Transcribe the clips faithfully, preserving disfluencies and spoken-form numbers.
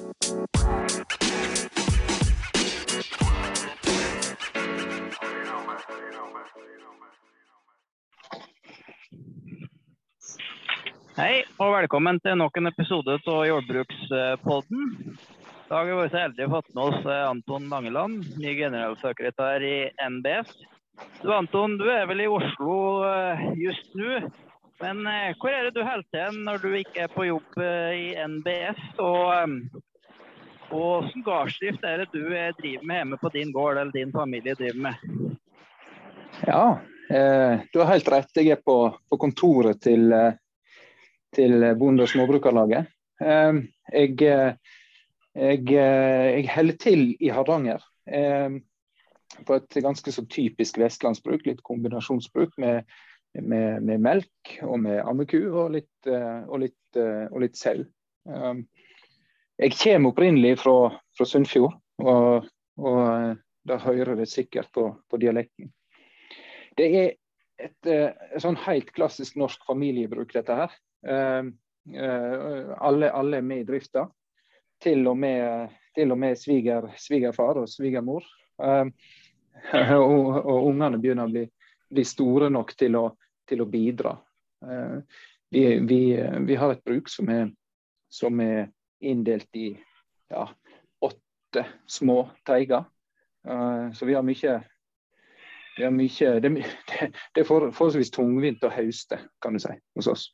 Hei, og velkommen til nok en episode av Jordbrukspodden. I dag har vi så heldige fått med oss Anton Langeland, ny generalsekretær i N B S. Du Anton, du er vel i Oslo just nå, men hvor er det du holder til når du ikke er på jobb i N B S? Og, og hvordan gardsdrift er det du driver med hjemme på din gård, eller din familie driver med? Ja, eh, du har helt rett. Jeg er på, på kontoret til... til Bonde- og Småbrukarlaget. Jeg, jeg, jeg holder til i Hardanger på et ganske så typisk vestlandsbruk, litt kombinasjonsbruk med, med, med melk og med ammeku og litt, og litt, og litt sau. Jeg kommer opprinnelig fra, fra Sunnfjord, og, og da hører det sikkert på, på dialekten. Det er et, et sånn helt klassisk norsk familiebruk dette her. Uh, uh, alle, alle er med i drifta, til og med, til og med sviger, svigerfar og svigermor. Uh, og, og ungene begynner å bli, bli store nok til å, til å bidra. Uh, vi, vi, vi har et bruk som er, som er inndelt i ja, åtte små teiger. Uh, så vi har mye, vi har mye det, det, det er for, forholdsvis tungvint å høste, kan du si, hos oss.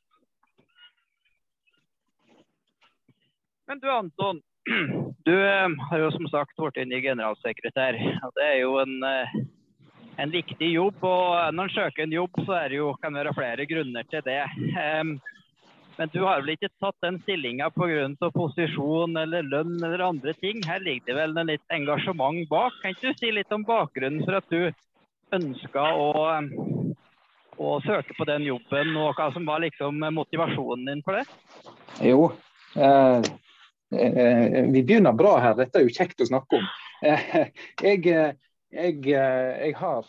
Men du Anton, du har jo som sagt vært inn i generalsekretær, og det er jo en, en viktig jobb, og når man søker en jobb så er det jo, kan være flere grunner til det. Men du har vel ikke tatt den stillingen på grunn av posisjon eller lønn eller andre ting? Her ligger det vel en litt engasjement bak. Kan ikke du si litt om bakgrunnen for at du ønsket å, å søke på den jobben, og hva som var liksom motivasjonen din for det? Jo, eh... vi begynner bra her, dette er jo kjekt å snakke om. Jeg, jeg, jeg har,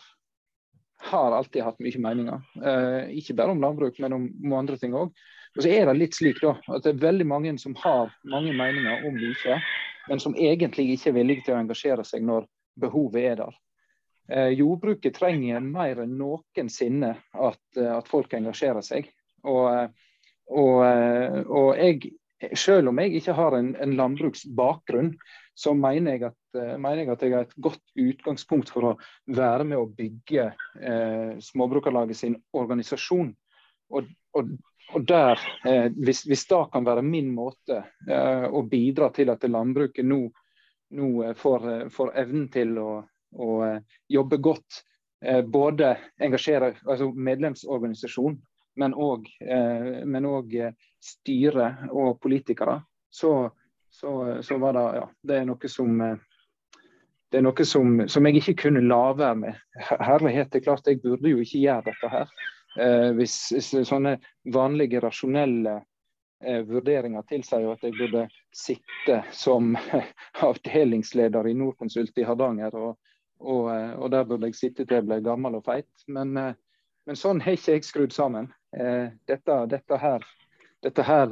har alltid hatt mye meninger, ikke bare om landbruk, men om, om andre ting også. Og så er det litt slik da, at det er veldig mange som har mange meninger om det ikke, men som egentlig ikke er villige til å engasjere seg når behovet er der. Jordbruket trenger mer enn noensinne at, at folk engasjerer seg, og, og, og jeg selv om jeg ikke har en, en landbruksbakgrunn, så mener jeg, at, mener jeg at jeg har et godt utgangspunkt for å være med å bygge eh, Småbrukarlaget sin organisasjon. Og, og, og der, eh, hvis, hvis det kan være min måte eh, å bidra til at landbruket nå, nå får, får evnen til å, å jobbe godt, eh, både engasjere altså medlemsorganisasjon, men også, eh, men også styre og politikere, så, så, så var det, ja, det er noe som, det er noe som, som jeg ikke kunne la være med. Herlighet, det er klart, jeg burde jo ikke gjøre dette her. Eh, hvis, hvis sånne vanlige, rasjonelle eh, vurderinger tilsier at jeg burde sitte som avdelingsleder i Nordkonsult i Hardanger, og, og, og der burde jeg sitte til jeg ble gammel og feit. Men, men sånn har ikke jeg skrudd sammen. Eh, dette, dette her Dette her,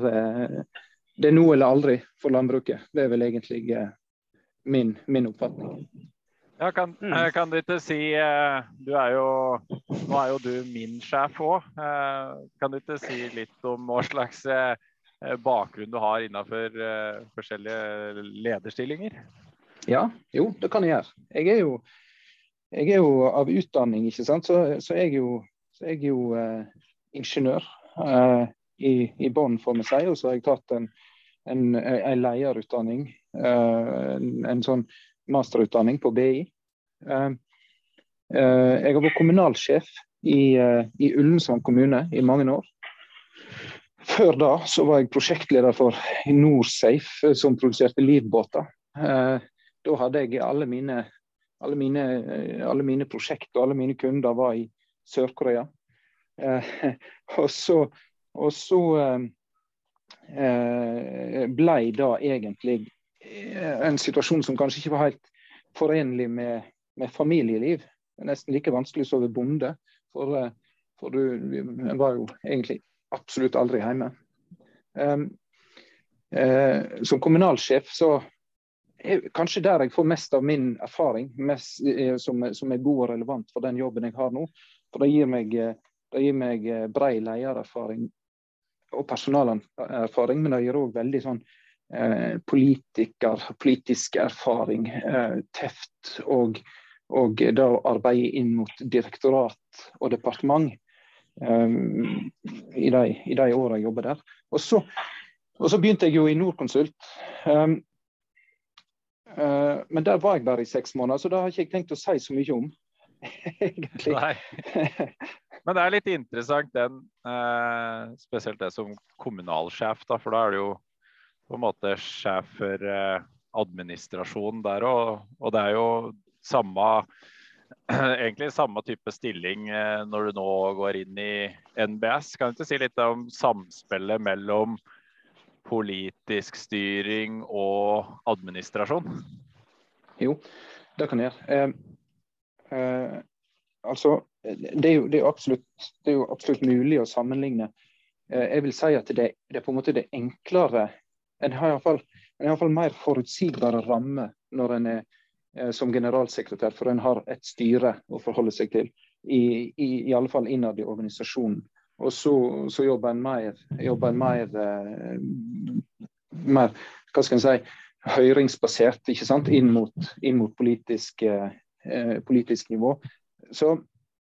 det er nå eller aldri for landbruket. Det er vel egentlig min, min oppfatning. Ja, kan, kan du ikke si, du er jo, nå er jo du min sjef også. Kan du ikke si litt om hva slags bakgrunn du har innenfor forskjellige lederstillinger? Ja, jo, det kan jeg gjøre. Jeg er jo, jeg er jo av utdanning, ikke sant? Så, så jeg er jo, så jeg er jo uh, ingeniør. Uh, I, i bånn får vi si, og så har jeg tatt en, en, en lederutdanning, uh, en, en sånn masterutdanning på B I. Uh, uh, jeg har vært kommunalsjef i, uh, i Ullensvang kommune i mange år. Før da så var jeg prosjektleder for Norsafe, som produserte livbåter. Uh, da hadde jeg alle mine, alle mine, alle mine prosjekter og alle mine kunder var i Sør-Korea. Uh, og så Og så eh, ble da egentlig en situasjon som kanskje ikke var helt forenlig med, med familieliv. Det er nesten like vanskelig som å være bonde, for, for du var jo egentlig absolutt aldri hjemme. Um, eh, som kommunalsjef så er kanskje der jeg får mest av min erfaring, mest, eh, som, som er god og relevant for den jobben jeg har nå. For det gir meg, det gir meg bred ledererfaring og personalerfaring, men det gir også veldig sånn eh, politiker, politisk erfaring, eh, teft og, og da arbeide inn mot direktorat og departement eh, i, de, i de årene jeg jobber der. Og så, og så begynte jeg jo i Norconsult, um, uh, men der var jeg bare i seks måneder, så da har ikke jeg tenkt å si så mye om. Nei. Men det er litt interessant den, eh, spesielt det som kommunalsjef da, for da er det jo på en måte sjef for eh, administrasjon der, og, og det er jo samme, egentlig samme type stilling eh, når du nå går inn i N B S. Kan du ikke si litt om samspillet mellom politisk styring og administrasjon? Jo, det kan jeg gjøre. Eh, Uh, altså, det er, jo, det, er absolutt, det er jo absolutt mulig å sammenligne. Uh, jeg vil si at det, det er på en måte det enklere, en har i hvert fall, en har i hvert fall mer forutsigbare rammer når en er uh, som generalsekretær, for en har et styre å forholde seg til, i, i, i alle fall innad i organisasjonen. Og så, så jobber en mer, jobber en mer, uh, mer, hva skal en si, høringsbasert, ikke sant, inn mot, inn mot politisk uh, Eh, politisk nivå. Så,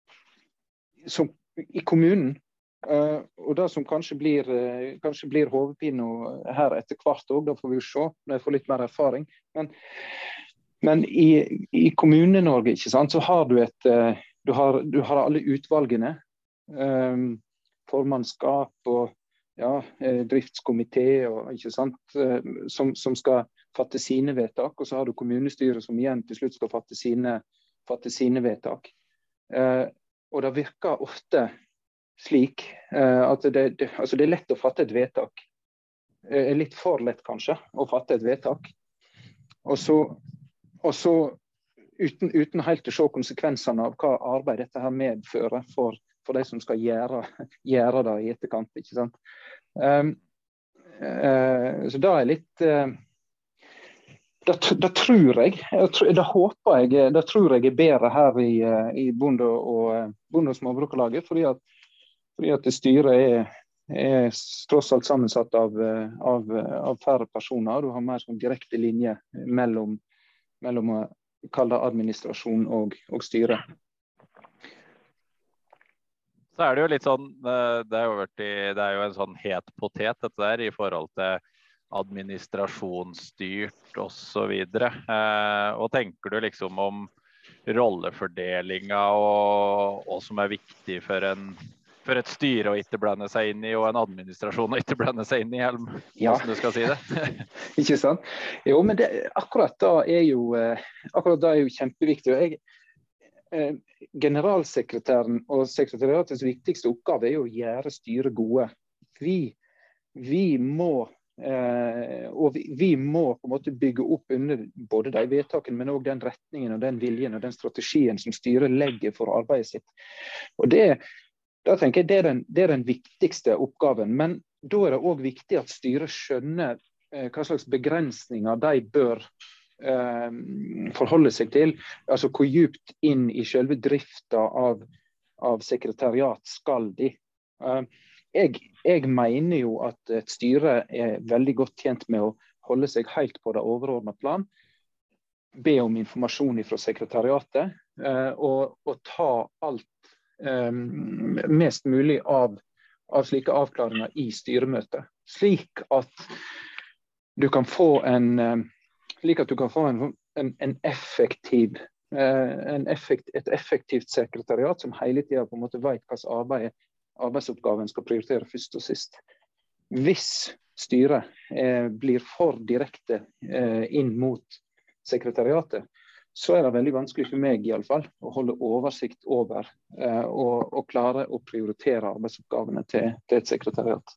så i kommunen, eh, og det som kanskje blir, eh, kanskje blir hovedpine her etter hvert også, da får vi jo se når jeg får litt mer erfaring. Men, men i, i Kommune-Norge, ikke sant, så har du et, eh, du har, du har alle utvalgene, eh, formannskap og ja, eh, driftskomité, og, ikke sant, eh, som, som skal fatte sine vedtak, og så har du kommunestyret som igjen til slutt skal fatte sine, fatte sine vedtak. Eh, og det virker ofte slik eh, at det, det, altså det er lett å fatte et vedtak. Eh, litt for lett kanskje å fatte et vedtak. Og så, og så uten, uten helt å se konsekvensene av hva arbeid dette her medfører for, for de som skal gjøre, gjøre det i etterkant, ikke sant? Um, uh, så da er litt... Uh, Det, det tror jeg, det håper jeg, det tror jeg er bedre her i, i Bonde- og, Bonde- og Småbrukarlaget, fordi at, fordi at det styret er, er tross alt sammensatt av, av, av færre personer. Du har mer sånn direkte linje mellom, mellom administrasjon og, og styre. Så er det jo litt sånn, det er jo, vært i, det er jo en sånn het potet dette der i forhold til administrasjonsstyrt og så videre. Eh, og tenker du liksom om rollefordelinga og, og som er viktig for, en, for et styre å ikke blande seg inn i, og en administrasjon å ikke blande seg inn i, Helm, ja. Hvordan du skal si det? Ikke sant? Jo, men det, akkurat da er jo, akkurat da er jo kjempeviktig. Jeg, eh, generalsekretæren og sekretariatets viktigste oppgave er jo å gjøre styret gode. Vi, vi må Eh, og vi, vi må på en måte bygge opp under både de vedtakene, men også den retningen og den viljen og den strategien som styret legger for arbeidet sitt. Og det, da tenker jeg det er, den, det er den viktigste oppgaven, men da er det også viktig at styret skjønner eh, hva slags begrensninger de bør eh, forholde seg til, altså hvor djupt inn i selve drifta av, av sekretariat skal de. Eh, Jeg, jeg mener jo at et styre er veldig godt tjent med å holde seg helt på det overordnede plan, be om informasjon fra sekretariatet, eh, og, og ta alt eh, mest mulig av, av slike avklaringer i styremøtet, slik at du kan få en, eh, slik at du kan få en, en, en effektiv, eh, en effekt, et effektivt sekretariat som hele tiden på en måte vet hva som arbeidet arbeidsoppgaven skal prioritere først og sist. Hvis styret eh, blir for direkte eh, inn mot sekretariatet, så er det veldig vanskelig for meg i alle fall å holde oversikt over eh, og, og klare å prioritere arbeidsoppgavene til, til et sekretariat.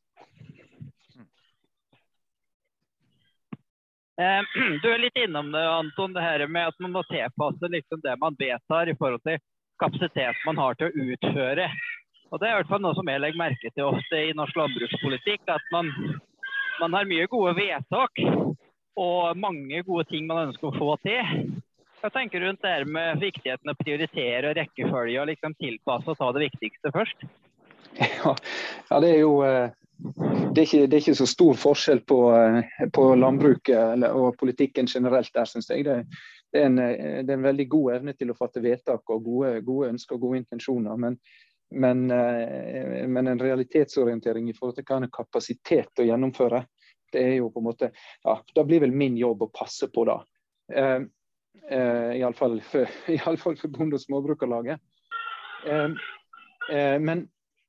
Du er litt innom det, Anton, det her med at man må tilpasse liksom det man vedtar i forhold til kapasitet man har til å utføre. Og det er i hvert fall noe som jeg legger merke til ofte i norsk landbrukspolitikk, at man, man har mye gode vedtak, og mange gode ting man ønsker å få til. Hva tenker du rundt det her med viktigheten å prioritere og rekkefølge, og liksom tilpasse og ta det viktigste først? Ja, ja det er jo det er, ikke, det er ikke så stor forskjell på, på landbruket og politikken generelt der, synes jeg. Det, det, er en, det er en veldig god evne til å fatte vedtak og gode, gode ønsker og gode intensjoner, men, men, men en realitetsorientering i forhold til hva er kapasitet å gjennomføre, det er jo på en måte, ja, da blir vel min jobb å passe på da. Eh, eh, i alle fall for, i alle fall for Bonde- og Småbrukerlaget. Eh, eh, men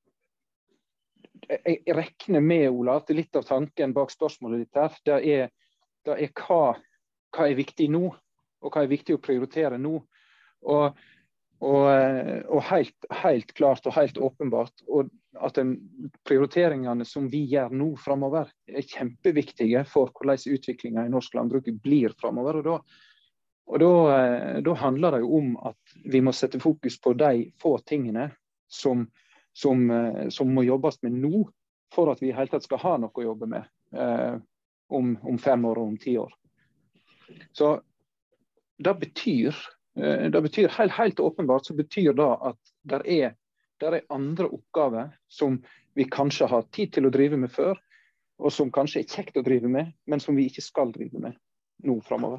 jeg regner med, Ola, at litt av tanken bak spørsmålet ditt her, det er, det er hva, hva er viktig nå, og hva er viktig å prioritere nå. Og, og, og helt, helt klart og helt åpenbart, og at den prioriteringene som vi gjør nå fremover er kjempeviktige for hvordan utviklingen i norsk landbruk blir fremover. Og da, og da, da handler det jo om at vi må sette fokus på de få tingene som Som, som må jobbes med nå, for at vi i hele tatt skal ha noe å jobbe med eh, om, om fem år og om ti år. Så det betyr, eh, det betyr helt, helt åpenbart, så betyr det at det er, der er andre oppgaver som vi kanskje har tid til å drive med før, og som kanskje er kjekt å drive med, men som vi ikke skal drive med nå fremover.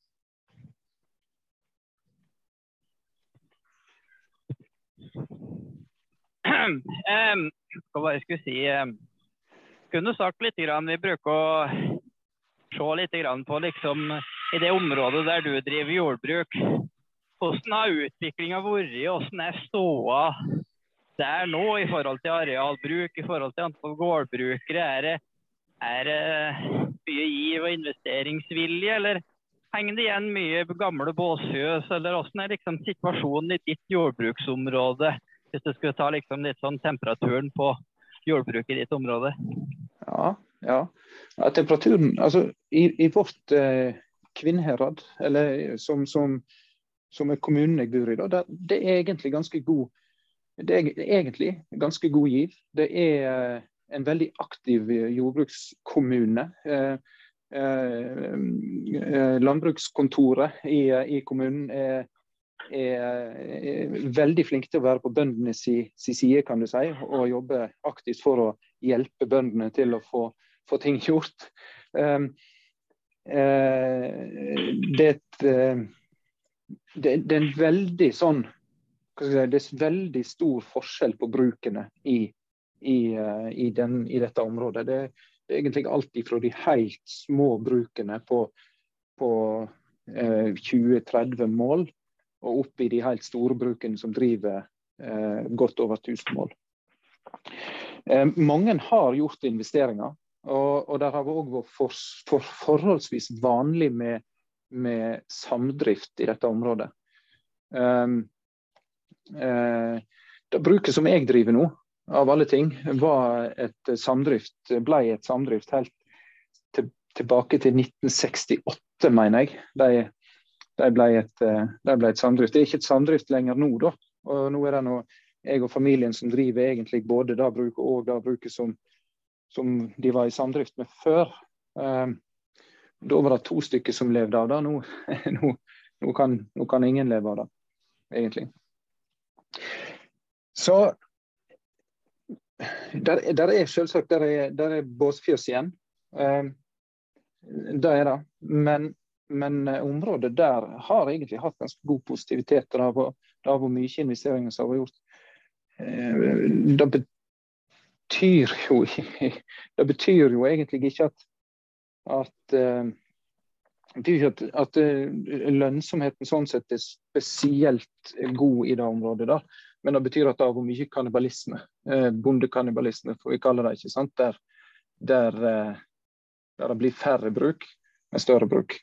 Um, hva jeg skulle si, um, kunne du sagt litt grann, vi bruker å se litt grann på liksom, i det området der du driver jordbruk, hvordan har utviklingen vært, hvordan er ståa der nå i forhold til arealbruk, i forhold til antall gårdbrukere, er det, er det mye giv og investeringsvilje, eller henger det igjen mye gamle båsfjøs, eller hvordan er liksom situasjonen i ditt jordbruksområde? Hvis du skulle ta liksom litt sånn temperaturen på jordbruket i ditt område. Ja, ja. ja temperaturen, altså i, i vårt eh, Kvinnherad, eller som, som, som er kommunen jeg bor i, da, det, det er egentlig ganske god, det er egentlig ganske god giv. Det er eh, en veldig aktiv jordbrukskommune. Eh, eh, landbrukskontoret i, i kommunen er Er, er veldig flink til å være på bøndenes si, si side, kan du si, og jobbe aktivt for å hjelpe bøndene til å få, få ting gjort. Um, uh, det, er et, uh, det, det er en veldig sånn, hva skal jeg si, det er veldig stor forskjell på brukene i, i, uh, i, den, i dette området. Det, det er egentlig alt fra de helt små brukene på, på uh, tjue til tretti mål, og opp i de helt store brukene som driver eh, godt over tusen mål. Eh, mange har gjort investeringer, og, og det har også vært for, for forholdsvis vanlig med, med samdrift i dette området. Eh, eh, det bruket som jeg driver nå, av alle ting, var et samdrift, ble et samdrift helt til, tilbake til nitten sekstiåtte, mener jeg. De Det ble, et, det ble et samdrift. Det er ikke et samdrift lenger nå, da. Og nå er det noe, jeg og familien som driver egentlig både det bruket og det bruket som, som de var i samdrift med før. Um, da var det to stykker som levde av det. Nå, nå, nå, kan, nå kan ingen leve av det, egentlig. Så der, der er selvsagt der er, der er båsfjøs igjen. Um, det er det. Men Men området der har egentlig hatt ganske god positivitet. Det har vært, det har vært mye investeringer som har vært gjort. Det betyr jo, det betyr jo egentlig ikke at, at, at, at lønnsomheten sånn sett er spesielt god i det området der. Men det betyr at det har vært mye kannibalisme. Bondekannibalisme, får vi kalle det, ikke sant? Der, der, der det blir færre bruk, med større bruk.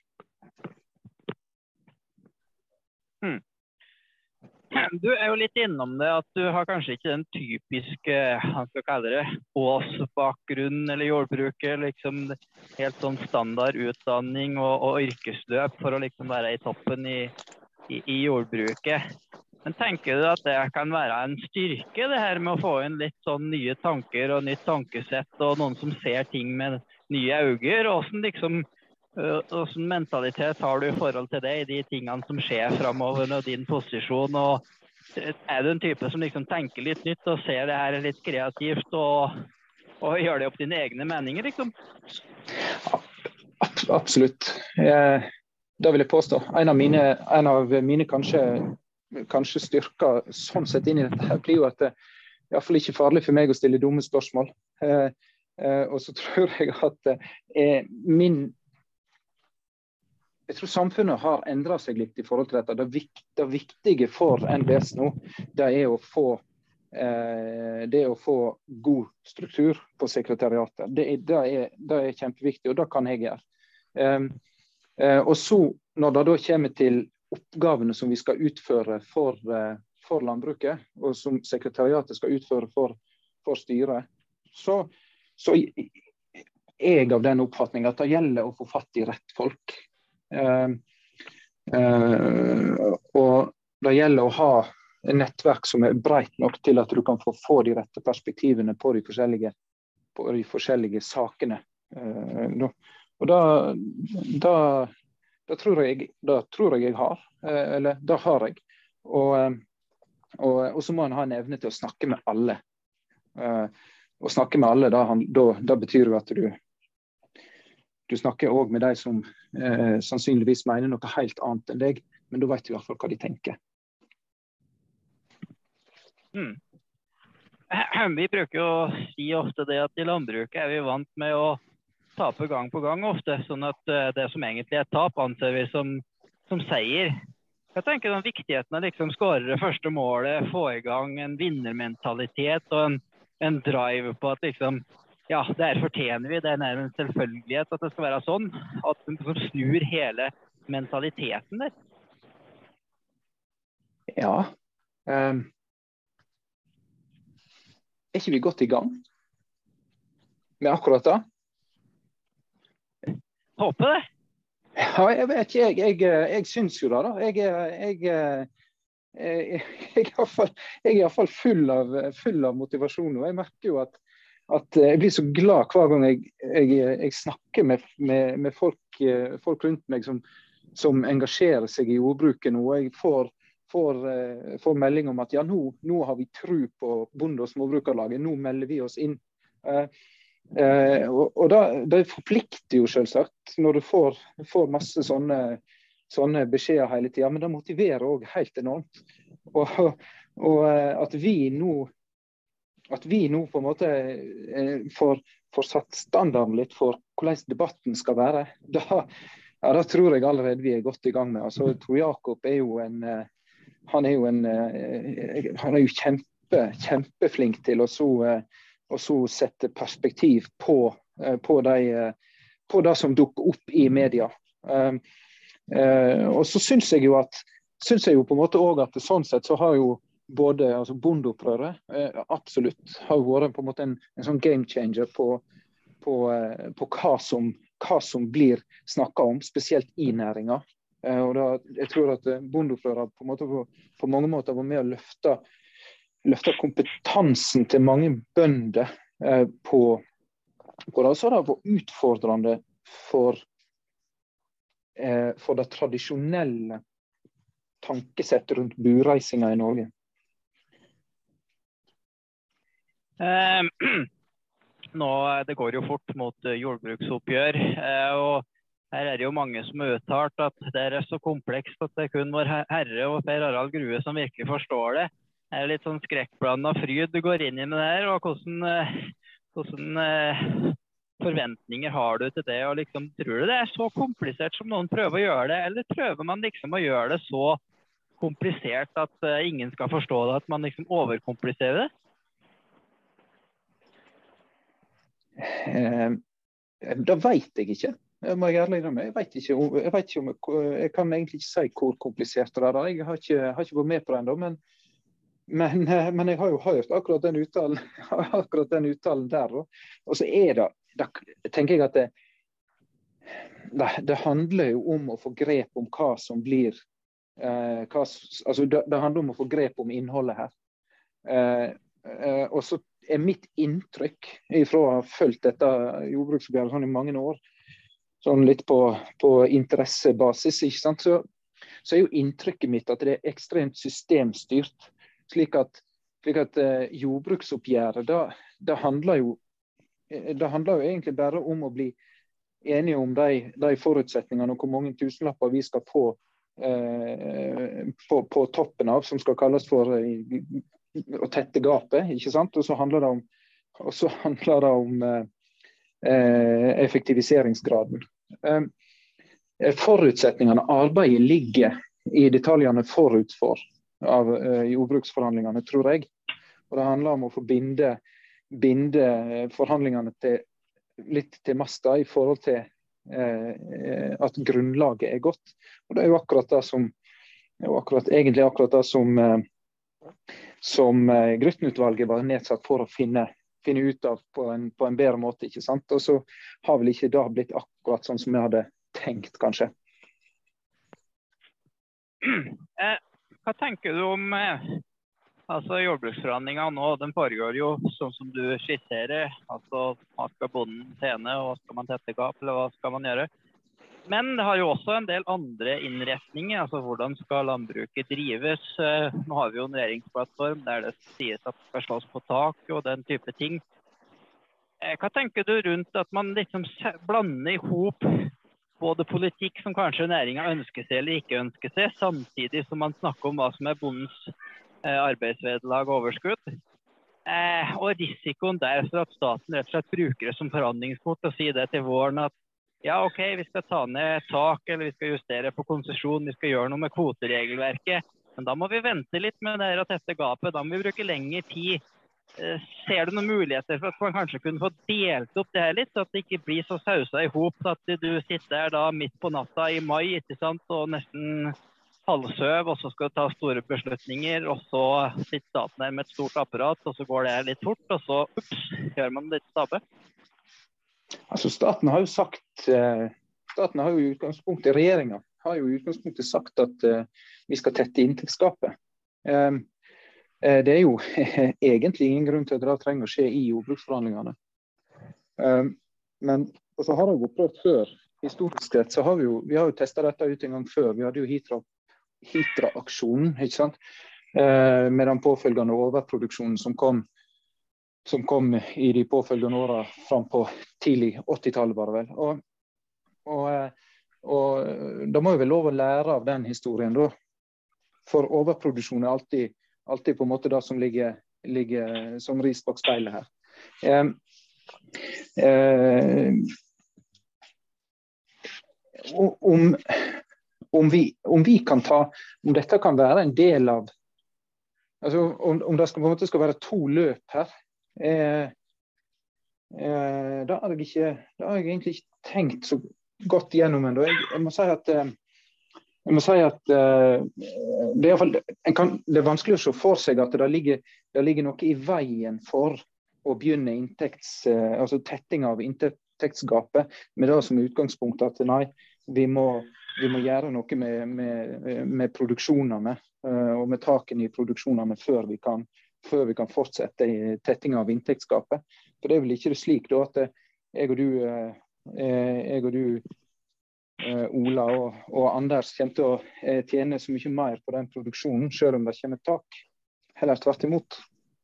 Hmm. Du er jo litt innom det at du har kanskje ikke den typiske, hva skal jeg kalle det, båsbakgrunn eller jordbruket, liksom helt sånn standard utdanning og, og yrkesløp for å liksom være i toppen i, i, i jordbruket. Men tenker du at det kan være en styrke, det her med å få inn litt sånn nye tanker og nytt tankesett, og noen som ser ting med nye auger, og hvordan liksom, hvordan mentalitet har du i forhold til det i de tingene som skjer fremover med din posisjon, og er du en type som liksom tenker litt nytt og ser det her litt kreativt og, og gjør det opp dine egne meninger, liksom? Absolutt. Eh, det vil jeg påstå. En av mine, en av mine kanskje, kanskje styrker sånn sett inn i dette her blir jo at det i hvert fall ikke farlig for meg å stille dumme spørsmål. Eh, eh, og så tror jeg at eh, min Jeg tror samfunnet har endret seg litt i forhold til dette. Det, vik, det viktige for N B S nå, det er å få, eh, det er å få god struktur på sekretariatet. Det er, det er, det er kjempeviktig, og det kan jeg gjøre. Eh, eh, og så, når det da kommer til oppgavene som vi skal utføre for, eh, for landbruket, og som sekretariatet skal utføre for, for styret, så, så er jeg av den oppfatningen at det gjelder å få fatt i rett folk. Uh, uh, og det gjelder å ha et nettverk som er breit nok til at du kan få, få de rette perspektivene på de forskjellige, på de forskjellige sakene. Uh, no. Og da, da, da, tror jeg, da tror jeg jeg har, uh, eller da har jeg. Og, uh, og, og så må en ha en evne til å snakke med alle. Uh, å snakke med alle, da, da, da betyr jo at du Du snakker også med de som eh, sannsynligvis mener noe helt annet enn deg, men da vet du i hvert fall hva de tenker. Mm. Vi bruker jo å si ofte det at i landbruket er vi vant med å tape gang på gang ofte, sånn at det som egentlig er tap anser vi som, som seier. Jeg tenker den viktigheten av liksom skåre det første målet, få i gang en vinnermentalitet og en, en drive på at liksom ja, der fortjener vi, det er en selvfølgelighet at det skal være sånn, at den snur hele mentaliteten der. Ja, um, er ikke vi godt i gang med akkurat det? Håper det. Ja, jeg vet ikke, jeg, jeg, jeg synes jo det da. Jeg, jeg, jeg, jeg, jeg, er i hvert fall, jeg er i hvert fall full av, full av motivasjon, og jeg merker jo at at jeg blir så glad hver gang jeg, jeg, jeg snakker med, med, med folk, folk rundt meg som, som engasjerer seg i jordbruket nå. Jeg får, får, får melding om at ja, nå, nå har vi tro på bonde- og småbrukerlaget, nå melder vi oss inn. Eh, eh, og og da, det forplikter jo selvsagt når du får, får masse sånne, sånne beskjeder hele tiden, men det motiverer også helt enormt. Og, og at vi nå At vi nå på en måte eh, får, får satt standarden litt for hvordan debatten skal være, da, ja, da tror jeg allerede vi er godt i gang med. Altså, jeg tror Jakob er jo en, han er jo en, han er jo kjempe, kjempeflink til å så, å så sette perspektiv på, på, de, på det som dukker opp i media. Um, uh, og så synes jeg jo at, synes jeg jo på en måte også at sånn sett så har jo både altså bondeopprøret eh, absolutt har vært på en måte en, en sånn game changer på, på, eh, på hva, som, hva som blir snakket om, spesielt i næringen. Eh, og da, jeg tror at bondeopprøret på, en måte, på, på mange måter var med å løfte, løfte kompetansen til mange bønder eh, på, på det. Så har det vært utfordrende for, eh, for det tradisjonelle tankesettet rundt bureisinga i Norge. Eh, nå, det går jo fort mot jordbruksoppgjør, eh, og her er det jo mange som har uttalt at det er så komplekst at det er kun vår herre og Per Harald Grue som virkelig forstår det. Det er litt sånn skrekkblandet fryd du går inn i med det her, og hvordan, hvordan eh, forventninger har du til det, og liksom, tror du det er så komplisert som noen prøver å gjøre det, eller prøver man liksom å gjøre det så komplisert at uh, ingen skal forstå det, at man liksom overkompliserer det? Eh, det vet jeg ikke. Jeg må ærlig innrømme. Jeg vet ikke, jeg vet ikke om jeg, jeg kan egentlig ikke si hvor komplisert det er. Jeg har ikke, har ikke vært med på det ennå, men, men, men jeg har jo hørt akkurat den uttalen, akkurat den uttalen der. Og så er det, da tenker jeg at det, det, det handler jo om å få grep om hva som blir, eh, hva, altså det, det handler om å få grep om innholdet her. Eh, eh, og så er mitt inntrykk ifra å ha fulgt dette jordbruksoppgjøret sånn i mange år, sånn litt på, på interessebasis, ikke sant? Så, så er jo inntrykket mitt at det er ekstremt systemstyrt, slik at, slik at uh, jordbruksoppgjøret, da, da handler jo det handler jo egentlig bare om å bli enige om de, de forutsetningene og hvor mange tusenlapper vi skal få eh, på, på toppen av, som skal kalles for eh, å tette gapet, ikke sant? Og så handler det om, og så handler det om eh, effektiviseringsgraden. Eh, forutsetningene, arbeidet ligger i detaljene forut for av eh, jordbruksforhandlingene, tror jeg. Og det handler om å få binde binde forhandlingene til, litt til masta i forhold til eh, at grunnlaget er godt. Og det er jo akkurat det som, det er jo akkurat, egentlig akkurat det som, eh, som eh, Grytten-utvalget var nedsatt for å finne, finne ut av på en, på en bedre måte, ikke sant? Og så har vel ikke det blitt akkurat sånn som vi hadde tenkt, kanskje. Eh, hva tenker du om... Eh... Altså jordbruksforhandlingene nå, den foregår jo sånn som du skisserer. Altså, hva skal bonden tjene, og hva skal man tette gap, eller hva skal man gjøre? Men det har jo også en del andre innretninger, altså hvordan skal landbruket drives? Nå har vi jo en regjeringsplattform der det sies at det skal slås på tak og den type ting. Hva tenker du rundt at man liksom blander ihop både politikk som kanskje næringen ønsker seg eller ikke ønsker seg, samtidig som man snakker om hva som er bondens arbeidsvederlag og overskudd, eh, og risikoen der for at staten rett og slett bruker det som forhandlingskort og sier det til våren at ja, ok, vi skal ta ned tak, eller vi skal justere på konsesjon, vi skal gjøre noe med kvoteregelverket, men da må vi vente litt med det og tette gapet, da må vi bruke lengre tid. Eh, ser du noen muligheter for at man kanskje kunne få delt opp det her litt, så at det ikke blir så sausa i hop, så at du sitter der da midt på natta i mai, ikke sant, og nesten halvsøv, og så skal du ta store beslutninger, og så sitter staten her med et stort apparat, og så går det litt fort, og så ups, gjør man litt stabbe. Altså staten har jo sagt, eh, staten har jo i utgangspunktet, regjeringen har jo i utgangspunktet sagt at eh, vi skal tette inntektsgapet. Eh, eh, det er jo egentlig ingen grunn til at det trenger å skje i jordbruksforhandlingene. Eh, men og så har det jo prøvd før, historisk sett, så har vi jo, vi har jo testet dette ut en gang før, vi hadde jo Hitra Hitra-aksjonen, ikke sant? Eh, med den påfølgende overproduksjonen som kom, som kom i de påfølgende årene fram på tidlig åttitallet, bare vel. Og, og, og da må jo vel lov å lære av den historien, da. For overproduksjon er alltid, alltid på en måte det som ligger, ligger som ris bak speilet her. Eh, eh, om Om vi, om vi kan ta, om dette kan være en del av, altså om, om det skal, på en måte skal være to løp her, eh, eh, da har jeg ikke, da har jeg egentlig ikke tenkt så godt gjennom ennå. Jeg, jeg må si at, eh, jeg må si at eh, det, er i hvert fall, en kan, det er vanskelig å se for seg at det ligger, det ligger noe i veien for å begynne inntekts, eh, altså tetting av inntektsgapet, med det som utgangspunkt at nei, vi må Vi må gjøre noe med, med, med produksjonene uh, og med takene i produksjonene før vi kan, før vi kan fortsette i tetting av inntektsgapet. For det er vel ikke det slik da, at jeg og du, uh, jeg og du uh, Ola og, og Anders kommer til å uh, tjene så mye mer på den produksjonen, selv om det kommer et tak. Heller tvert imot.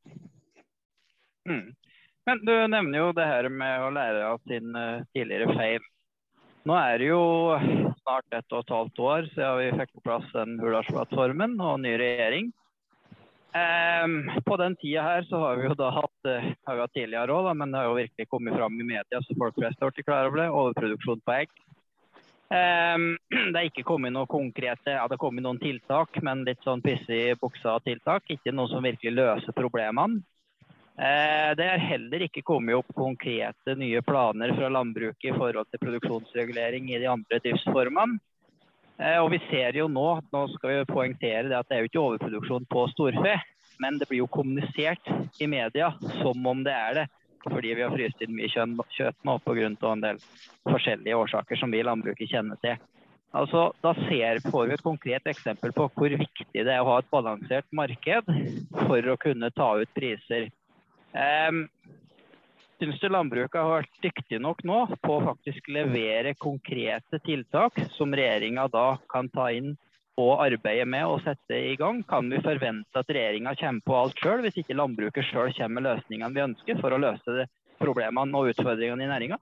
Mm. Men du nevner jo det her med å lære av sin uh, tidligere feil. Nå er det jo snart ett og et halvt år siden vi fikk på plass den Hurdalsplattformen og ny regjering. Um, på den tida her så har vi jo da hatt, uh, har vi hatt tidligere også, da, men det har jo virkelig kommet fram i media, så folk flest har vært klar over det, overproduksjon på egg. Um, det er ikke kommet noe konkrete, ja det er kommet noen tiltak, men litt sånn pisse i buksa tiltak, ikke noe som virkelig løser problemene. Det er heller ikke kommet opp konkrete nye planer fra landbruket i forhold til produksjonsregulering i de andre driftsformene. Og vi ser jo nå, nå skal vi poengtere det at det er jo ikke overproduksjon på storfe, men det blir jo kommunisert i media som om det er det, fordi vi har fryst inn mye kjøtt nå på grunn av en del forskjellige årsaker som vi i landbruket kjenner til. Altså, da ser, får vi et konkret eksempel på hvor viktig det er å ha et balansert marked for å kunne ta ut priser Um, Synes du landbruket har vært dyktig nok nå på å faktisk levere konkrete tiltak som regjeringen da kan ta inn og arbeide med og sette i gang? Kan vi forvente at regjeringen kommer på alt selv, hvis ikke landbruket selv kommer med løsningene vi ønsker for å løse problemene og utfordringene i næringen?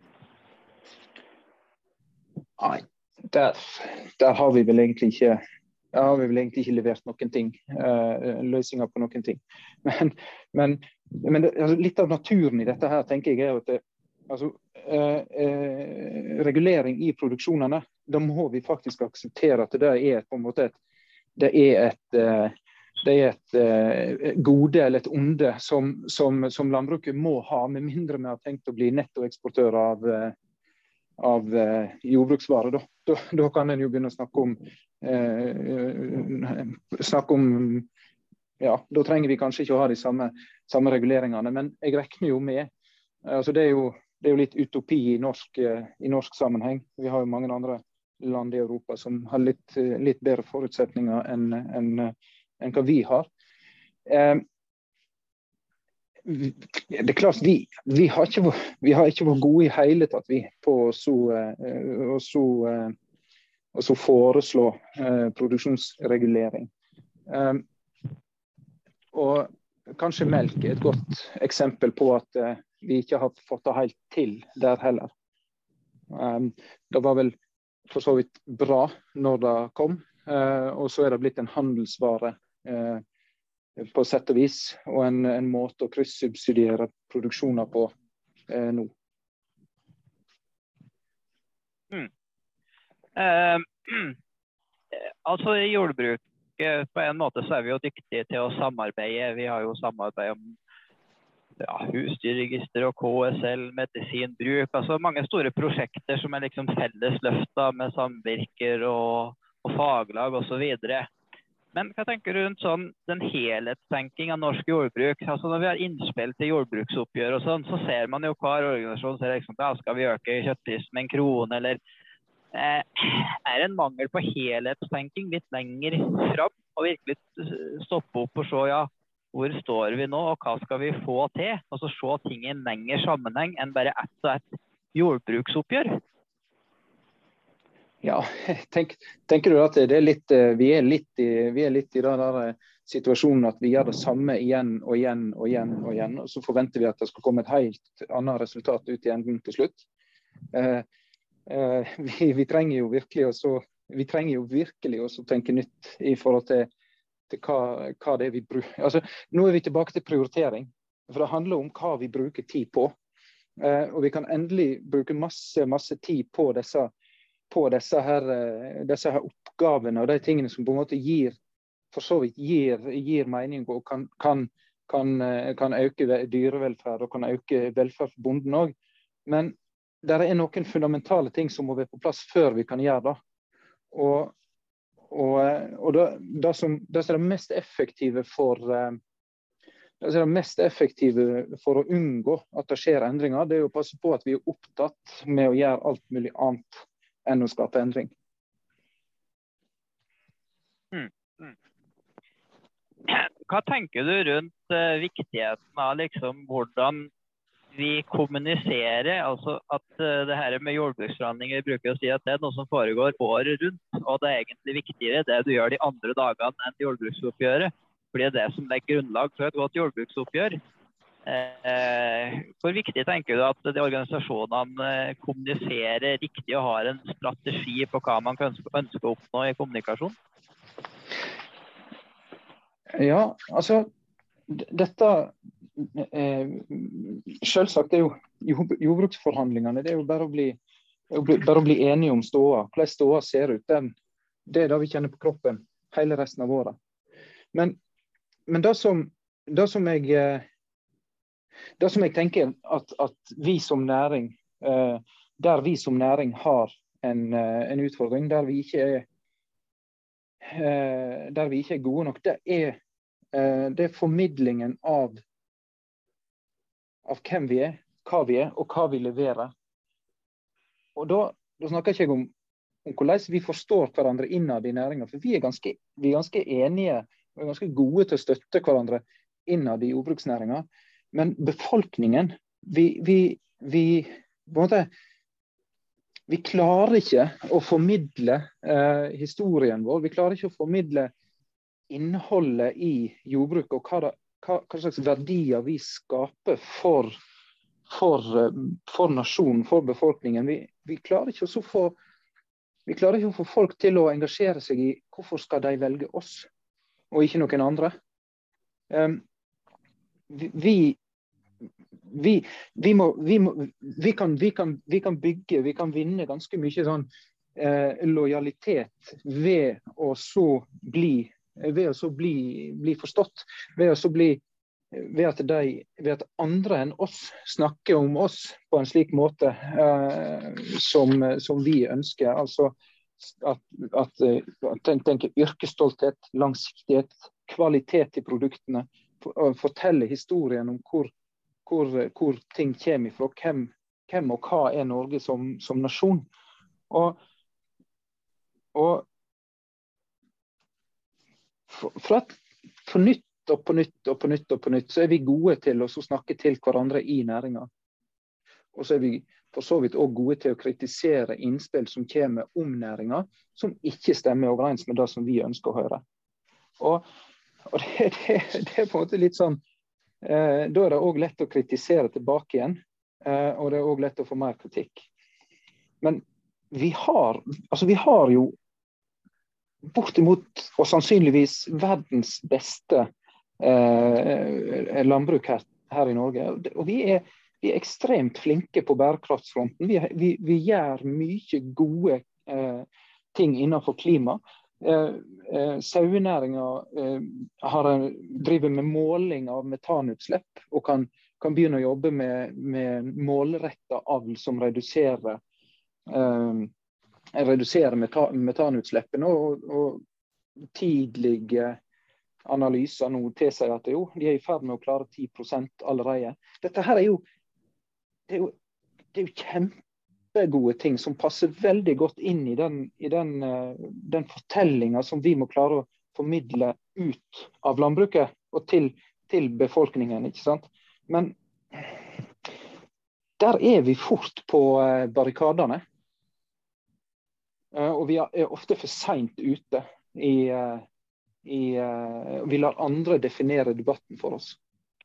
Nei, der, der har vi vel egentlig ikke Der har vi vel egentlig ikke levert noen ting, uh, løsninger på noen ting. Men, men, men det, altså, litt av naturen i dette her, tenker jeg, er at det, altså, uh, uh, regulering i produksjonene, da må vi faktisk akseptere at det er på en måte et, det er et, uh, det er et uh, gode eller et onde som, som, som landbruket må ha, med mindre vi har tenkt å bli nettoeksportør av uh, av eh, jordbruksvarer. Da. Da, da kan en jo begynne å snakke om eh, snakke om ja, da trenger vi kanskje ikke å ha de samme, samme reguleringene, men jeg regner jo med altså det er jo, det er jo litt utopi i norsk, eh, i norsk sammenheng. Vi har jo mange andre land i Europa som har litt, litt bedre forutsetninger enn, enn, enn hva vi har. Eh, Det er klart, vi, vi, har ikke, vi har ikke vært gode i hele tatt vi, på å så, å så, å så foreslå eh, produksjonsregulering. Um, og kanskje melk er et godt eksempel på at eh, vi ikke har fått det helt til der heller. Um, det var vel for så vidt bra når det kom, eh, og så er det blitt en handelsvare eh, på sett og vis, og en, en måte å kryssubsidiere produksjoner på eh, nå. Mm. Eh, altså i jordbruket, på en måte så er vi jo dyktige til å samarbeide. Vi har jo samarbeid om ja, husdyrregister og K S L, medisinbruk, altså mange store prosjekter som er liksom felles løfta med samvirker og, og faglag og så videre. Men hva tenker du rundt sånn, den helhetstenking av norsk jordbruk? Altså når vi har innspill til jordbruksoppgjør og sånn, så ser man jo hver organisasjon ser liksom, ja, skal vi øke kjøttprisen med en krone, eller eh, er en mangel på helhetstenking litt lenger fram, og virkelig stoppe opp og se, ja, hvor står vi nå, og hva skal vi få til? Og så se ting i en lengre sammenheng enn bare ett og ett jordbruksoppgjør. Ja, tenk, tenker du at det er litt, vi er litt i, vi er litt i den der situasjonen at vi gjør det samme igjen og igjen og igjen og igjen, og så forventer vi at det skal komme et helt annet resultat ut i enden til slutt. Eh, eh, vi, vi trenger jo virkelig også, vi trenger jo virkelig også tenke nytt i forhold til, til hva, hva det er vi bruker. Altså, nå er vi tilbake til prioritering, for det handler om hva vi bruker tid på, eh, og vi kan endelig bruke masse, masse tid på disse på disse her, disse her oppgavene og de tingene som på en måte gir, for så vidt gir, gir mening og kan, kan, kan, kan øke dyrevelferd og kan øke velferd for bonden også. Men det er noen fundamentale ting som må være på plass før vi kan gjøre det. Og, og, og det, det, som, det som er det mest effektive for det som er det mest effektive for å unngå at det skjer endringer, det er å passe på at vi er opptatt med å gjøre alt mulig annet enn å skape endring. Mm. Mm. Hva tenker du rundt uh, viktigheten av liksom, hvordan vi kommuniserer, altså at uh, det her med jordbruksforhandlinger bruker å si at det er noe som foregår året rundt, og det er egentlig viktigere det du gjør de andre dagene enn jordbruksoppgjøret, fordi det er det som legger grunnlag for et godt jordbruksoppgjør. Eh, hvor viktig tenker du at de organisasjonene kommuniserer riktig og har en strategi på hva man ønsker, ønsker å oppnå i kommunikasjon? Ja, altså dette eh, selvsagt er jo jordbruksforhandlingene, det er jo bare å bli, bare å bli enige om ståa. Hvordan ståa ser ut, den, det er det vi kjenner på kroppen hele resten av året. Men, men det som, det som jeg Det som jeg tenker at, at vi som næring, eh, der vi som næring har en, en utfordring, der vi ikke er, eh, der vi ikke er gode nok, det er, eh, det er formidlingen av, av hvem vi er, hva vi er og hva vi leverer. Og da, da snakker jeg ikke om, om hvordan vi forstår hverandre innad i næringen, for vi er ganske, vi er ganske enige og er ganske gode til å støtte hverandre innad i jordbruksnæringen. men befolkningen, vi, vi, vi, på en måte, vi klarer ikke å formidle eh, historien vår. Vi klarer ikke å formidle innholdet i jordbruk og hva, det, hva, hva slags verdier vi skaper for, for, for nasjonen, for befolkningen. Vi, vi, klarer ikke å få, vi klarer ikke å få folk til å engasjere seg i hvorfor skal de velge oss og ikke noen andre. Um, vi, vi, vi, må, vi, må, vi, kan, vi, kan, vi kan bygge, vi kan vinne ganske mye sånn, eh, lojalitet ved å så bli, ved å så bli, bli forstått, ved å så bli, ved at, de, ved at andre enn oss snakker om oss på en slik måte eh, som, som vi ønsker. Altså at, at, at tenk, tenk, yrkesstolthet, langsiktighet, kvalitet i produktene, for, fortelle historien om hvor, hvor, hvor ting kommer ifra, hvem, hvem og hva er Norge som, som nasjon. Og, og for, for, at, for nytt og på nytt og på nytt og på nytt så er vi gode til å snakke til hverandre i næringen. Og så er vi for så vidt også gode til å kritisere innspill som kommer om næringen, som ikke stemmer overens med det som vi ønsker å høre. Og, og det, det, det er på en måte litt sånn, eh, da er det også lett å kritisere tilbake igjen, eh, og det er også lett å få mer kritikk. Men vi har, altså vi har jo bortimot og sannsynligvis verdens beste eh, landbruk her, her i Norge. Og vi er Vi er ekstremt flinke på bærekraftsfronten. Vi, vi, vi gjør mye gode eh, ting innenfor klima. Eh, eh, Sauenæringen eh, har en, driver med måling av metanutslipp og kan, kan begynne å jobbe med, med målrettet avl som reduserer, eh, reduserer meta, metanutslippene. Og, og tidlige analyser nå tilsier at jo, de er i ferd med å klare ti prosent allerede. Dette her er jo Det er, jo, det er jo kjempegode ting som passer veldig godt inn i den, i den, den fortellingen som vi må klare å formidle ut av landbruket og til, til befolkningen, ikke sant? Men der er vi fort på barrikadene. Og vi er ofte for sent ute i, i vi lar andre definere debatten for oss.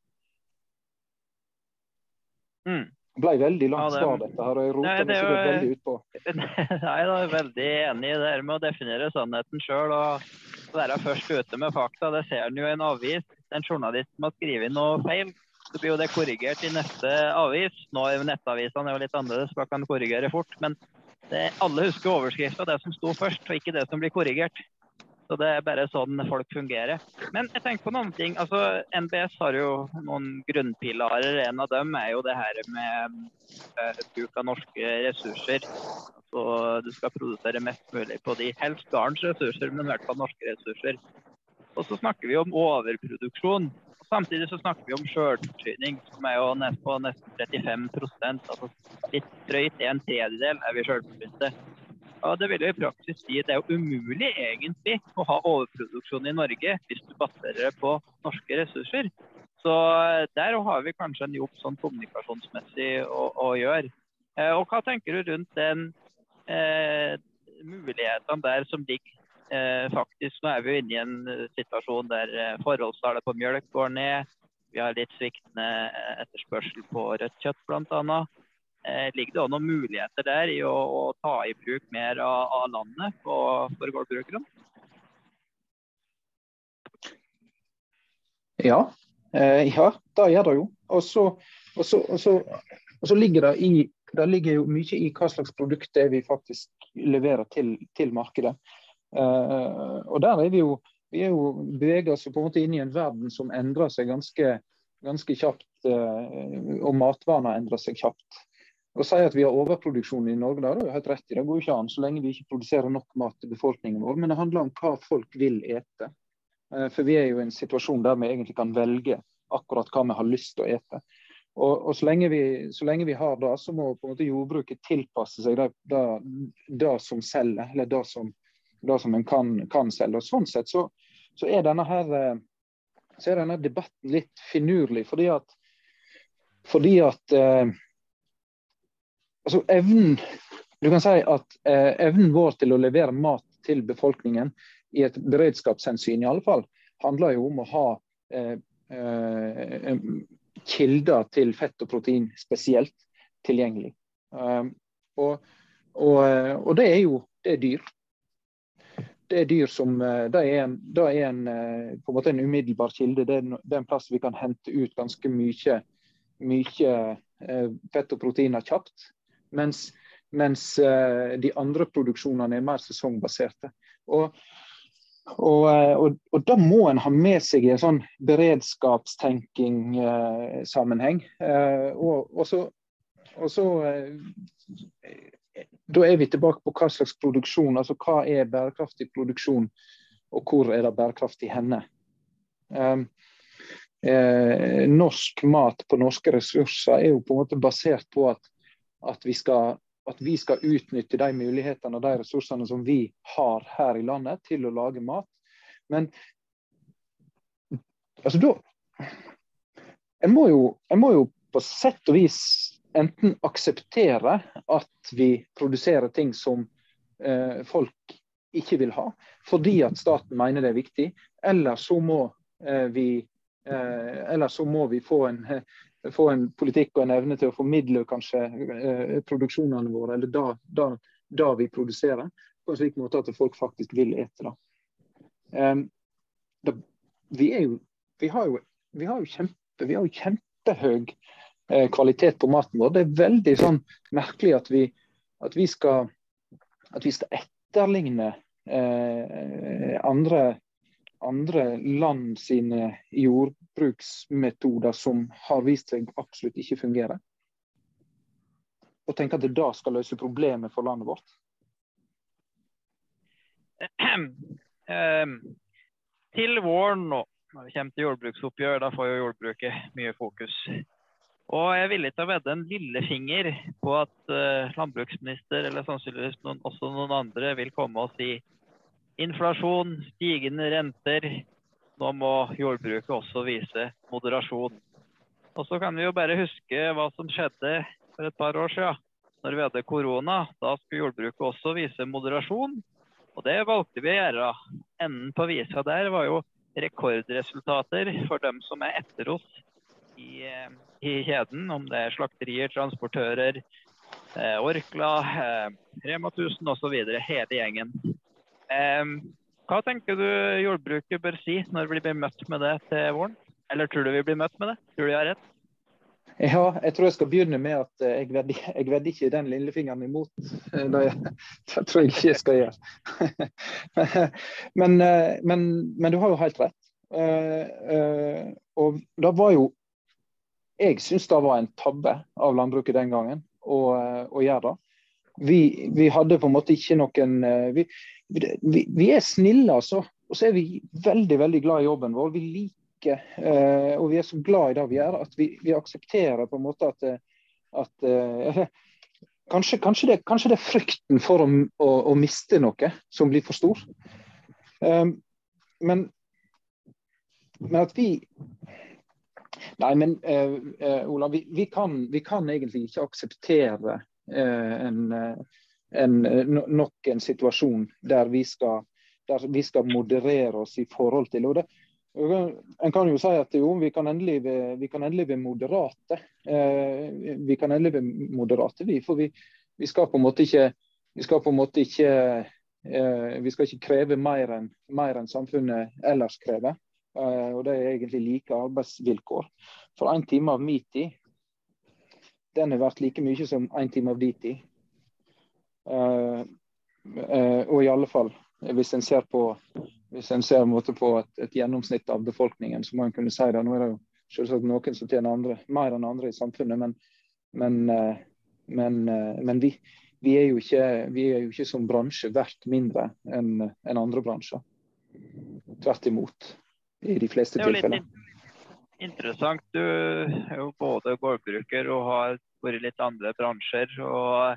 Mm. Det ble veldig langt ja, svar dette her, og jeg roter meg sikkert veldig ut på. Nei, da er jeg veldig enig i det her med å definere sannheten selv, og være først ute med fakta. Det ser en jo i en avis. En journalist som har skrivet noe feil, så blir jo det korrigert i neste avis. Nå er nettavisene er jo litt annerledes, så kan korrigere fort, men det, alle husker overskriften av det som sto først, og ikke det som blir korrigert. Så det er bare sånn folk fungerer. Men jeg tenker på noen ting. Altså, N B S har jo noen grunnpilarer. En av dem er jo det her med eh, bruk av norske ressurser. Altså, du skal produsere mest mulig på de helst garns ressurser, men i hvert fall norske ressurser. Og så snakker vi om overproduksjon. Og samtidig så snakker vi om selvforsyning, som er jo nest på nesten trettifem prosent. Altså litt drøyt en tredjedel er vi selvforsynte. Ja, det vil jo i praksis si at det er jo umulig egentlig å ha overproduksjon i Norge hvis du baserer det på norske ressurser. Så der har vi kanskje en jobb sånn kommunikasjonsmessig å, å gjøre. Eh, og hva tenker du rundt den eh, mulighetene der som ligger eh, faktisk? Nå er vi jo inne i en situasjon der eh, forholdstallet på mjølk går ned. Vi har litt sviktende etterspørsel på rødt kjøtt blant annet. Eh, ligger det også noen muligheter der i å, å ta i bruk mer av, av landet på, for gårdbrukerne? Ja, eh, ja, det gjør det jo. Og så, og så, og så, og så ligger det, i, det ligger jo mye i hva slags produkt det vi faktisk leverer til, til markedet. Eh, og der er vi jo, vi er jo beveget oss på en måte inn i en verden som endrer seg ganske, ganske kjapt, eh, og matvaner endrer seg kjapt. Å si at vi har overproduksjon i Norge, da, det er jo helt rett i. Det går jo ikke an så lenge vi ikke produserer nok mat til befolkningen vår, men det handler om hva folk vil ete. For vi er jo i en situasjon der vi egentlig kan velge akkurat hva vi har lyst til å ete. Og, og så, lenge vi, så lenge vi har det, så må på en måte jordbruket tilpasse seg det, det, det som selger, eller det som, det som en kan, kan selge. Og sånn sett så, så, er denne her, så er denne debatten litt finurlig, fordi at fordi at eh, altså evnen, du kan si at eh, evnen vår til å levere mat til befolkningen i et beredskapshensyn i alle fall, handler jo om å ha eh, eh, kilder til fett og protein spesielt tilgjengelig. Um, og, og, og det er jo det er dyr. Det er dyr som det er en, det er en, på en måte en umiddelbar kilde. Det er, det er en plass vi kan hente ut ganske mye, mye eh, fett og proteiner kjapt, mens, mens eh, de andre produksjonene er mer sesongbaserte. Og, og, og, og da må en ha med seg i en sånn beredskapstenking eh, sammenheng. Eh, og, og så, og så eh, da er vi tilbake på hva slags produksjon, altså hva er bærekraftig produksjon, og hvor er det bærekraftig henne. Um, eh, norsk mat på norske ressurser er jo på en måte basert på at, at, vi, skal, at vi skal utnytte de mulighetene og de ressursene som vi har her i landet til å lage mat. Men altså da, en må jo, en må jo på sett og vis enten akseptere at vi produserer ting som eh, folk ikke vil ha, fordi at staten mener det er viktig, eller så må, eh, vi, eh, eller så må vi få en, få en politikk og en evne til å formidle kanskje eh, produksjonene våre, eller da, da, da vi produserer, på en slik måte at folk faktisk vil ete det. Um, da vi, er jo, vi har jo, vi har jo kjempe, vi har jo kjempehøy kvalitet på maten vår. Det er veldig sånn merkelig at vi, at vi, skal, at vi skal etterligne eh, andre, andre land sine jordbruksmetoder som har vist seg absolutt ikke fungere. Og tenke at det da skal løse problemet for landet vårt. Um, til våren nå, når vi kommer til jordbruksoppgjør, da får jo jordbruket mye fokus. Og jeg er villig til å vedde en lillefinger på at uh, landbruksminister, eller sannsynligvis noen, også noen andre, vil komme og si inflasjon, stigende renter, nå må jordbruket også vise moderasjon. Og så kan vi jo bare huske hva som skjedde for et par år siden, når vi hadde korona. Da skulle jordbruket også vise moderasjon, og det valgte vi å gjøre. Enden på visa der var jo rekordresultater for dem som er etter oss i, i kjeden, om det er slakterier, transportører, eh, Orkla, eh, Rema tusen og så videre, hele gjengen. Eh, hva tenker du jordbruket bør si når vi blir møtt med det til våren? Eller tror du vi blir møtt med det? Tror du jeg har rett? Ja, jeg tror jeg skal begynne med at jeg vedder, jeg vedder ikke den lillefingeren imot. Det, det tror jeg ikke jeg skal gjøre. men, men, men du har jo helt rett. Og det var jo, jeg synes det var en tabbe av landbruket den gangen å, å gjøre det. Vi, vi hadde på en måte ikke noen, vi, vi, vi er snille altså, og så er vi veldig, veldig glad i jobben vår. Vi liker, og vi er så glad i det vi gjør, at vi, vi aksepterer på en måte at, at kanskje, kanskje, det, kanskje det er frykten for å, å, å miste noe som blir for stor. Men, men at vi Nei, men uh, uh, Ola, vi, vi, kan, vi kan egentlig ikke akseptere uh, en, en, no, nok en situasjon der vi, skal, der vi skal moderere oss i forhold til og det. En kan jo si at jo, vi kan endelig være, vi kan endelig være moderate. Uh, vi kan endelig være moderate, vi, for vi, vi skal på en måte ikke, vi skal på en måte ikke, uh, vi skal ikke kreve mer enn, mer enn samfunnet ellers krever. Uh, og det er egentlig like arbeidsvilkår. For en time av min tid, den er verdt like mye som en time av din tid. Uh, uh, og i alle fall, hvis en ser på, hvis en ser måte på et, et gjennomsnitt av befolkningen, så må en kunne si det. Nå er det jo selvsagt noen som tjener andre, mer enn andre i samfunnet, men, men, uh, men, uh, men vi, vi, er jo ikke, vi er jo ikke som bransje verdt mindre enn, enn andre bransjer. Tvert imot. I de fleste tilfeller. Det er jo litt interessant. Du er jo både gårdbruker og har vært i litt andre bransjer. Og,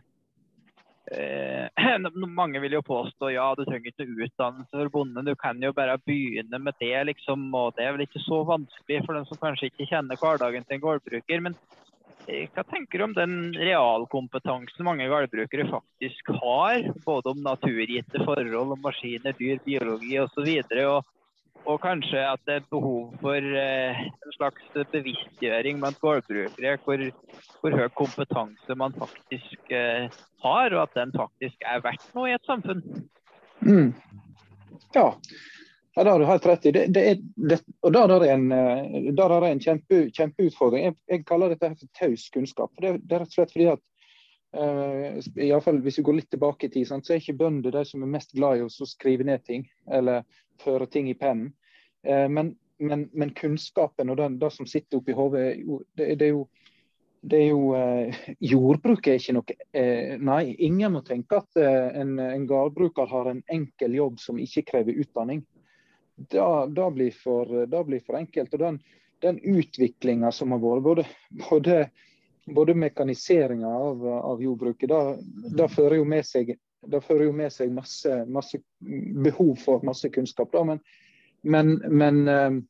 eh, mange vil jo påstå ja, du trenger ikke utdannelse for bonden. Du kan jo bare begynne med det, liksom, og det er vel ikke så vanskelig for den som kanskje ikke kjenner hverdagen til en gårdbruker. Men Hva tenker du om den realkompetansen mange gårdbrukere faktisk har, både om naturgitte forhold, om maskiner, dyr, biologi og så videre, og, og kanskje at det er behov for eh, en slags bevisstgjøring blant gårdbrukere, hvor, hvor høy kompetanse man faktisk eh, har, og at den faktisk er verdt noe i et samfunn? Mm. Ja. Ja, det har du helt rett i. Det, det er, det, og der er en, der er en kjempe, kjempeutfordring. Jeg, jeg kaller dette for taus kunnskap. Det, det er rett og slett fordi at, uh, i alle fall hvis vi går litt tilbake i tid, sant, så er ikke bønder de som er mest glad i å skrive ned ting, eller føre ting i pennen. Uh, men, men, men kunnskapen og den, det som sitter oppi hodet, det, det er jo, det er jo uh, jordbruk er ikke noe, uh, nei, ingen må tenke at uh, en, en gårdbruker har en enkel jobb som ikke krever utdanning. Da, da, blir for, da blir for enkelt. Og den, den utviklingen som har vært, både, både, både mekaniseringen av, av jordbruket, da, da fører jo med seg, da fører jo med seg masse, masse behov for masse kunnskap. Da. Men, men, men,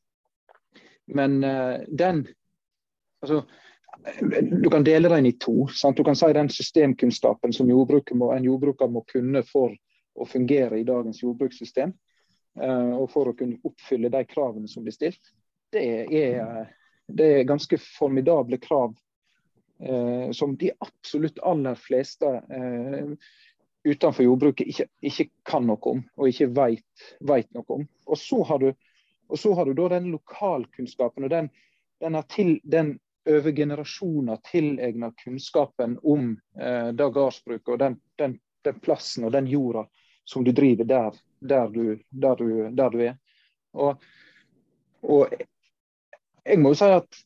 men den altså, du kan dele den i to. Sant? Du kan si den systemkunnskapen som jordbruket må, en jordbruker må kunne for å fungere i dagens jordbrukssystem. Uh, og for å kunne oppfylle de kravene som blir stilt. Det er, det er ganske formidable krav uh, som de absolutt aller fleste uh, utenfor jordbruket ikke, ikke kan noe om, og ikke vet, vet noe om. Og så har du, og så har du da den lokalkunnskapen, og den, den, er til, den over generasjoner tilegnet kunnskapen om uh, det gårdsbruket, og den, den, den plassen og den jorda som du driver der, der, du, der, du, der du er. Og, og jeg må jo si at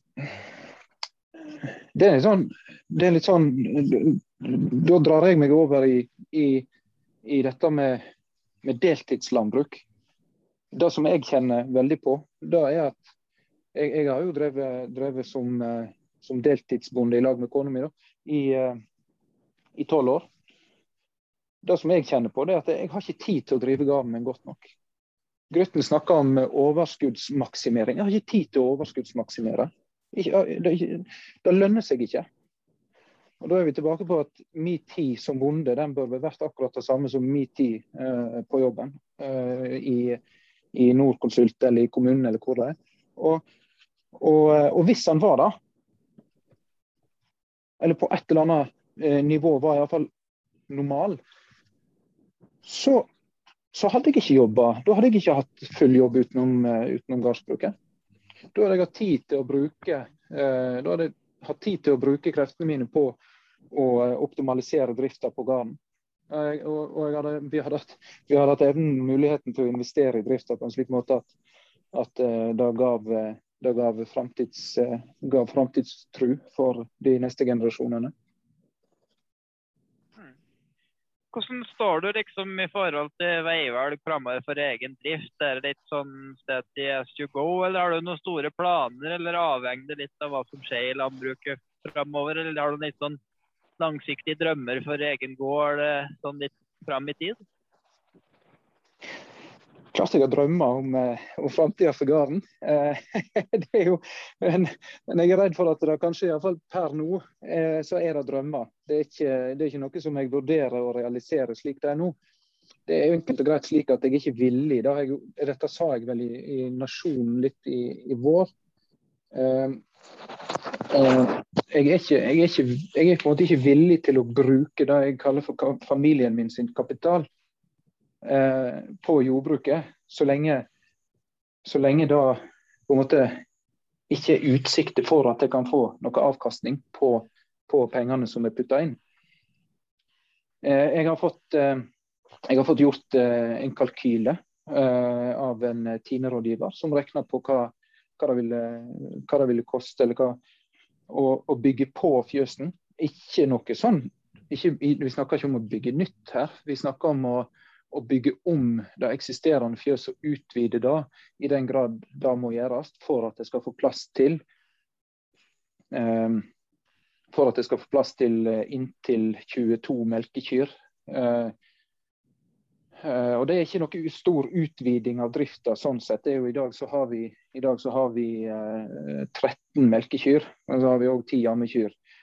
det er litt sånn, det er litt sånn da drar jeg meg over i, i, i dette med, med deltidslandbruk. Det som jeg kjenner veldig på, det er at jeg, jeg har jo drevet, drevet som, som deltidsbonde i lag med kona mi da, i, i tolv år. Det som jeg kjenner på, det er at jeg har ikke tid til å drive gården min godt nok. Grytten snakker om overskuddsmaksimering. Jeg har ikke tid til å overskuddsmaksimere. Ikke, det, det lønner seg ikke. Og da er vi tilbake på at min tid som bonde, den bør være verdt akkurat det samme som min tid eh, på jobben. Eh, i, i Nordkonsult eller i kommunen eller hvor det er. Og, og, og hvis han var da, eller på et eller annet eh, nivå var i hvert fall normal, Så, så hadde jeg ikke jobbet. Da hadde jeg ikke hatt full jobb utenom, utenom gårdsbruket. Da hadde jeg hatt tid til å bruke, eh, da hadde jeg hatt tid til å bruke kreftene mine på å optimalisere driften på gården. Eh, og og jeg hadde, vi hadde hatt, vi hadde hatt evnen muligheten til å investere i driften på en slik måte at, at eh, det gav, det gav, fremtids, gav fremtidstro for de neste generasjonene. Hvordan står du liksom i forhold til veivalg fremover for egen drift? Er det litt sånn steady as you go, eller har du noen store planer, eller avhenger det litt av hva som skjer i landbruket fremover, eller har du litt sånn langsiktige drømmer for egen gård, sånn litt frem i tid? Klart jeg har drømmer om, om fremtiden for gården. det er jo, men, men jeg er redd for at det kanskje i hvert fall per nå, så er det drømmer. Det er, ikke, det er ikke noe som jeg vurderer å realisere slik det er nå. Det er enkelt og greit slik at jeg ikke er villig. Da jeg, dette sa jeg vel i, i Nasjonen litt i, i vår. Uh, uh, jeg, er ikke, jeg, er ikke, jeg er på en måte ikke villig til å bruke det jeg kaller for familien min sin kapital på jordbruket, så lenge, så lenge da på en måte ikke er utsikter for at jeg kan få noe avkastning på, på pengene som er puttet inn. Jeg har fått, jeg har fått gjort en kalkyle av en tinerådgiver som regner på hva, hva, det ville, hva det ville koste eller hva, å, å bygge på fjøsen. Ikke noe sånn, ikke, vi snakker ikke om å bygge nytt her, vi snakker om å å bygge om det eksisterende fjøs og utvide det i den grad det må gjøres for at det skal få plass til um, for at det skal få plass til inntil tjueto melkekyr. Uh, uh, og det er ikke noe stor utviding av drifta sånn sett. Det er jo i dag så har vi, i dag så har vi uh, tretten melkekyr, og så har vi også ti ammekyr.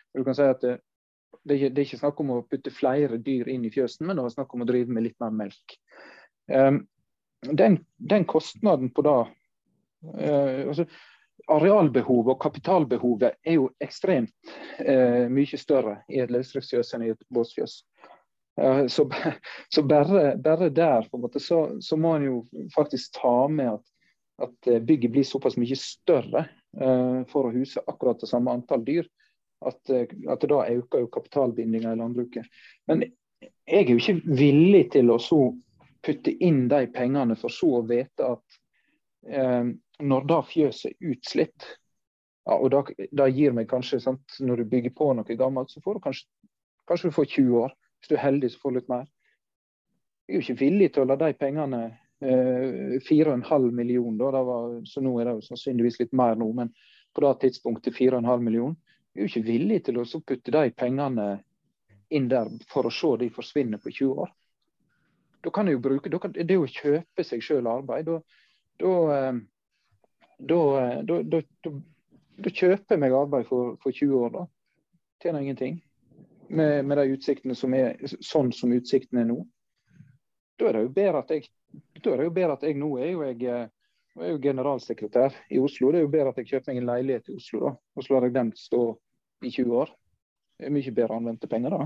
Du kan si at det, det, er ikke, det er ikke snakk om å putte flere dyr inn i fjøsen, men det er snakk om å drive med litt mer melk. Um, den, den kostnaden på da, uh, altså, arealbehovet og kapitalbehovet er jo ekstremt uh, mye større i et løsdriftsfjøs enn i et båsfjøs. Uh, så så bare, bare der på en måte, så, så må man jo faktisk ta med at, at bygget blir såpass mye større uh, for å huse akkurat det samme antall dyr, at, at det da øker jo kapitalbindingen i landbruket. Men jeg er jo ikke villig til å så putte inn de pengene for så å vite at eh, når da fjøset er utslitt, ja, og da, da gir meg kanskje, sant, når du bygger på noe gammelt, så får du kanskje, kanskje du får tjue år. Hvis du er heldig, så får du litt mer. Jeg er jo ikke villig til å la de pengene, eh, fire og en halv million, da, det var, så nå er det jo sannsynligvis litt mer nå, men på det tidspunktet fire og en halv million, jeg er jo ikke villig til å så putte de pengene inn der for å se de forsvinne på tjue år. Da kan jeg jo bruke, da kan, det er jo å kjøpe seg selv arbeid, da, da, da, da, da, da, da kjøper jeg meg arbeid for, for tjue år da. Tjener ingenting. Med, med de utsiktene som er, sånn som utsiktene er nå. Da er det jo bedre at jeg, da er det jo bedre at jeg nå er jo jeg, jeg er jo generalsekretær i Oslo, det er jo bedre at jeg kjøper meg en leilighet i Oslo da, og så lar jeg den stå i tjue år. Det er mye bedre anvendte penger da.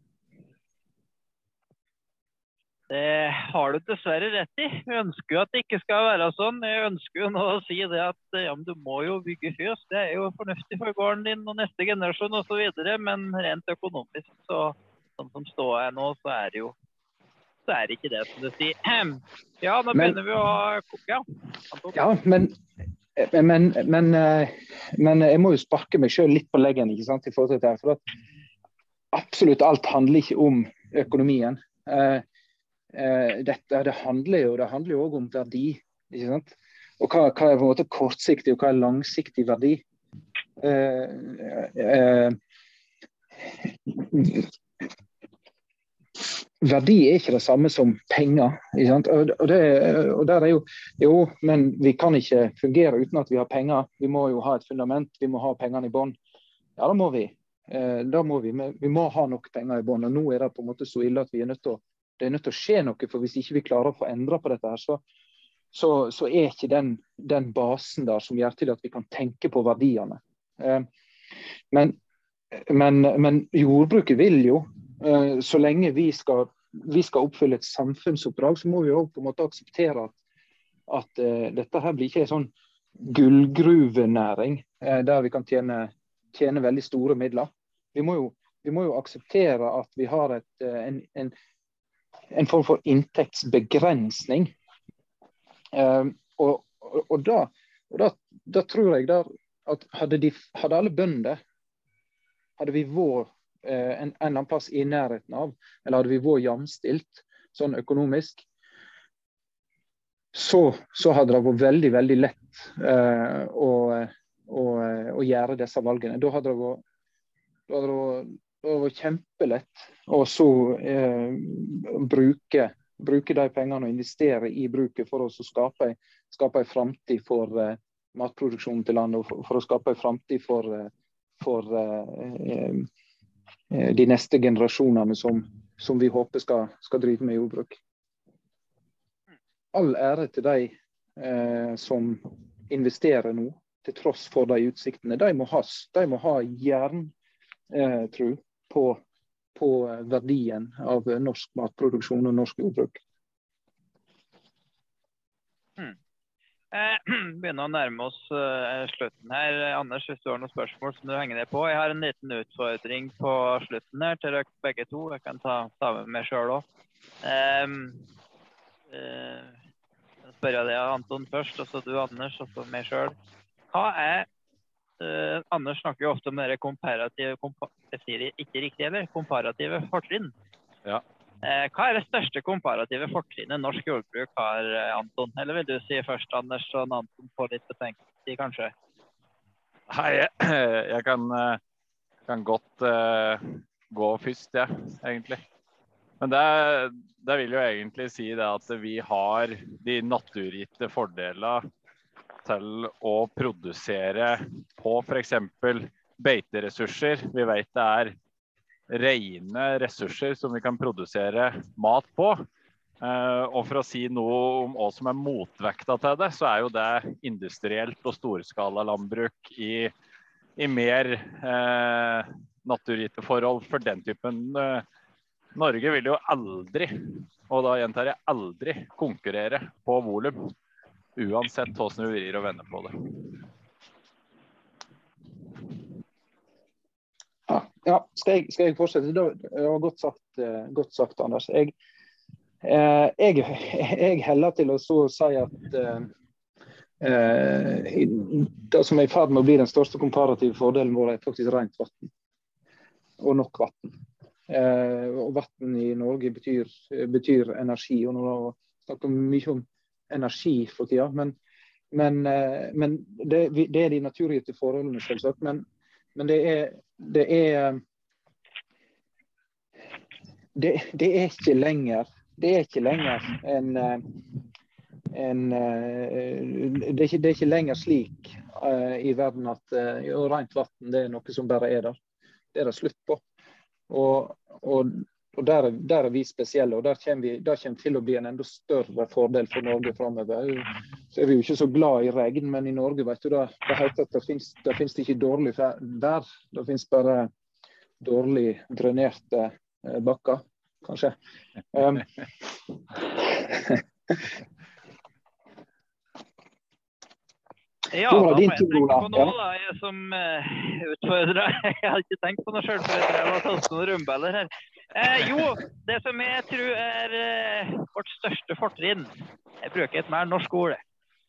Det har du dessverre rett i. Vi ønsker jo at det ikke skal være sånn. Jeg ønsker jo nå å si det at ja, men du må jo bygge fjøs. Det er jo fornuftig for gården din og neste generasjon og så videre, men rent økonomisk, så, sånn som stå er nå, så er det jo så er det ikke det som du sier. Ja, nå men, begynner vi å ha... Ja, ja men, men, men, men jeg må jo sparke meg selv litt på leggen, ikke sant, i forhold til dette, for at absolutt alt handler ikke om økonomien. Eh, Uh, dette, det handler jo det handler jo også om verdi, ikke sant? Og hva, hva er på en måte kortsiktig og hva er langsiktig verdi. Uh, uh, verdi er ikke det samme som penger, ikke sant? Og, og, det, og der er jo, jo, men vi kan ikke fungere uten at vi har penger. Vi må jo ha et fundament, vi må ha pengene i bånd. Ja, da må vi. Uh, da må vi, vi må ha nok penger i bånd, og nå er det på en måte så ille at vi er nødt til å Det er nødt til å skje noe, for hvis ikke vi klarer å få endret på dette her, så, så, så er ikke den, den basen der som gjør til at vi kan tenke på verdiene. Eh, men, men, men jordbruket vil jo, eh, så lenge vi skal, vi skal oppfylle et samfunnsoppdrag, så må vi jo på en måte akseptere at, at eh, dette her blir ikke en sånn gullgruvenæring, eh, der vi kan tjene, tjene veldig store midler. Vi må jo, vi må jo akseptere at vi har et, en, en en form for inntektsbegrensning. Um, og, og, og, da, og da, da tror jeg der at hadde, de, hadde alle bønder, hadde vi vært eh, en, en eller annen plass i nærheten av, eller hadde vi vært jamstilt sånn økonomisk, så, så hadde det vært veldig, veldig lett eh, å, å, å gjøre disse valgene. Da hadde det vært, da hadde det vært Det var kjempelett å så eh, bruke, bruke de pengene og investere i bruket for å skape, skape en framtid for eh, matproduksjonen til landet, og for, for å skape en framtid for, eh, for eh, eh, de neste generasjonene som, som vi håper skal, skal drive med jordbruk. All ære til de eh, som investerer nå, til tross for de utsiktene. De må ha, de må ha jerntro På, på verdien av norsk matproduksjon og norsk jordbruk. Hmm. Eh, begynner å nærme oss uh, slutten her. Anders, hvis du har noen spørsmål som du henger deg på. Jeg har en liten utfordring på slutten her til dere begge to. Jeg kan ta, ta med meg selv også. Um, uh, jeg spør jeg deg, Anton, først, og så du, Anders, og så meg selv. Hva er Uh, Anders snakker jo ofte om det komparative, kompa jeg sier det ikke riktig, eller? Komparative fortrinn. Ja. Uh, hva er det største komparative fortrinnet norsk jordbruk har, Anton? Eller vil du si først, Anders, og Anton får litt betenkning, kanskje? Nei, jeg, jeg kan, kan godt uh, gå først, ja, egentlig. Men det, det vil jo egentlig si det at vi har de naturgitte fordelene til å produsere på for eksempel beiteressurser. Vi vet det er rene ressurser som vi kan produsere mat på. Uh, og for å si noe om hva som er motvekta til det, så er jo det industrielt og storskala landbruk i, i mer uh, naturgitte forhold for den typen. Uh, Norge vil jo aldri, og da gjentar jeg aldri, konkurrere på volum, uansett hvordan vi vrir og vender på det. Ja, ja. Skal, jeg, skal jeg fortsette? Det var godt sagt, godt sagt Anders. Jeg, eh, jeg, jeg heller til å så si at eh, det som er i ferd med å bli den største komparative fordelen vår er faktisk rent vatten. Og nok vatten. Eh, og vatten i Norge betyr, betyr energi. Og nå snakker vi mye om energi for tida, men, men, eh, men det, det er de naturgitte forholdene selvsagt. Men Men det er, det er, det, det er ikke lenger, det er ikke lenger en, en det, er ikke, det er ikke lenger slik uh, i verden at uh, rent vatten det er noe som bare er der. Det er det slutt på. Og, og, og der, der er vi spesielle, og der kommer vi, der kommer til å bli en enda større fordel for Norge fremover. Så er vi jo ikke så glad i regn, men i Norge vet du da, det heter at det finnes, det finnes ikke dårlig vær, det finnes bare dårlig drenerte eh, bakker, kanskje. Um. Ja, da må jeg tenke på noe da, jeg som uh, utfordrer. Jeg har ikke tenkt på noe selv, for jeg har tatt noen rumbeller her. Eh, jo, det som jeg tror er eh, vårt største fortrinn, jeg bruker et mer norsk ord,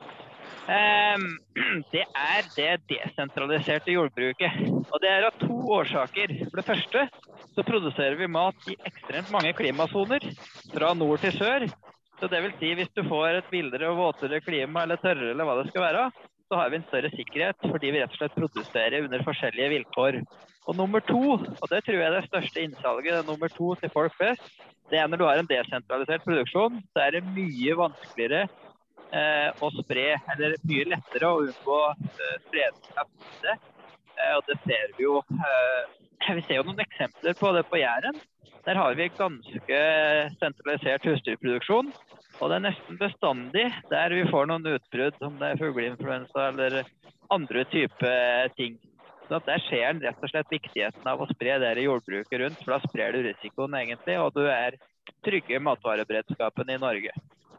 eh, det er det desentraliserte jordbruket. Og det er av to årsaker. For det første så produserer vi mat i ekstremt mange klimazoner, fra nord til sør. Så det vil si, hvis du får et vildere og våtere klima, eller tørrere, eller hva det skal være, så har vi en større sikkerhet, fordi vi rett og slett produserer under forskjellige vilkår. Og nummer to, og det tror jeg er det største innsalget, det er nummer to til folk flest, det er når du har en desentralisert produksjon, så er det mye vanskeligere eh, å spre, eller mye lettere å unngå eh, spredning av smitte. Eh, og det ser vi jo, eh, vi ser jo noen eksempler på det på Jæren. Der har vi ganske sentralisert husdyrproduksjon, og det er nesten bestandig der vi får noen utbrudd, om det er fugleinfluensa eller andre type ting. Så der ser en rett og slett viktigheten av å spre det i jordbruket rundt, for da sprer du risikoen egentlig, og du er trygge matvareberedskapen i Norge.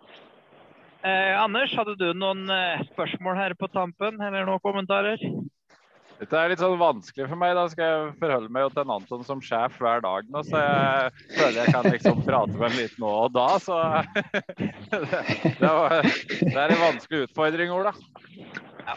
Eh, Anders, hadde du noen spørsmål her på tampen, eller noen kommentarer? Dette er litt sånn vanskelig for meg, da skal jeg forholde meg til en Anton som sjef hver dag nå, så jeg føler jeg kan liksom prate med en litt nå og da, så det, det, var, det er en vanskelig utfordring, Ola. Ja.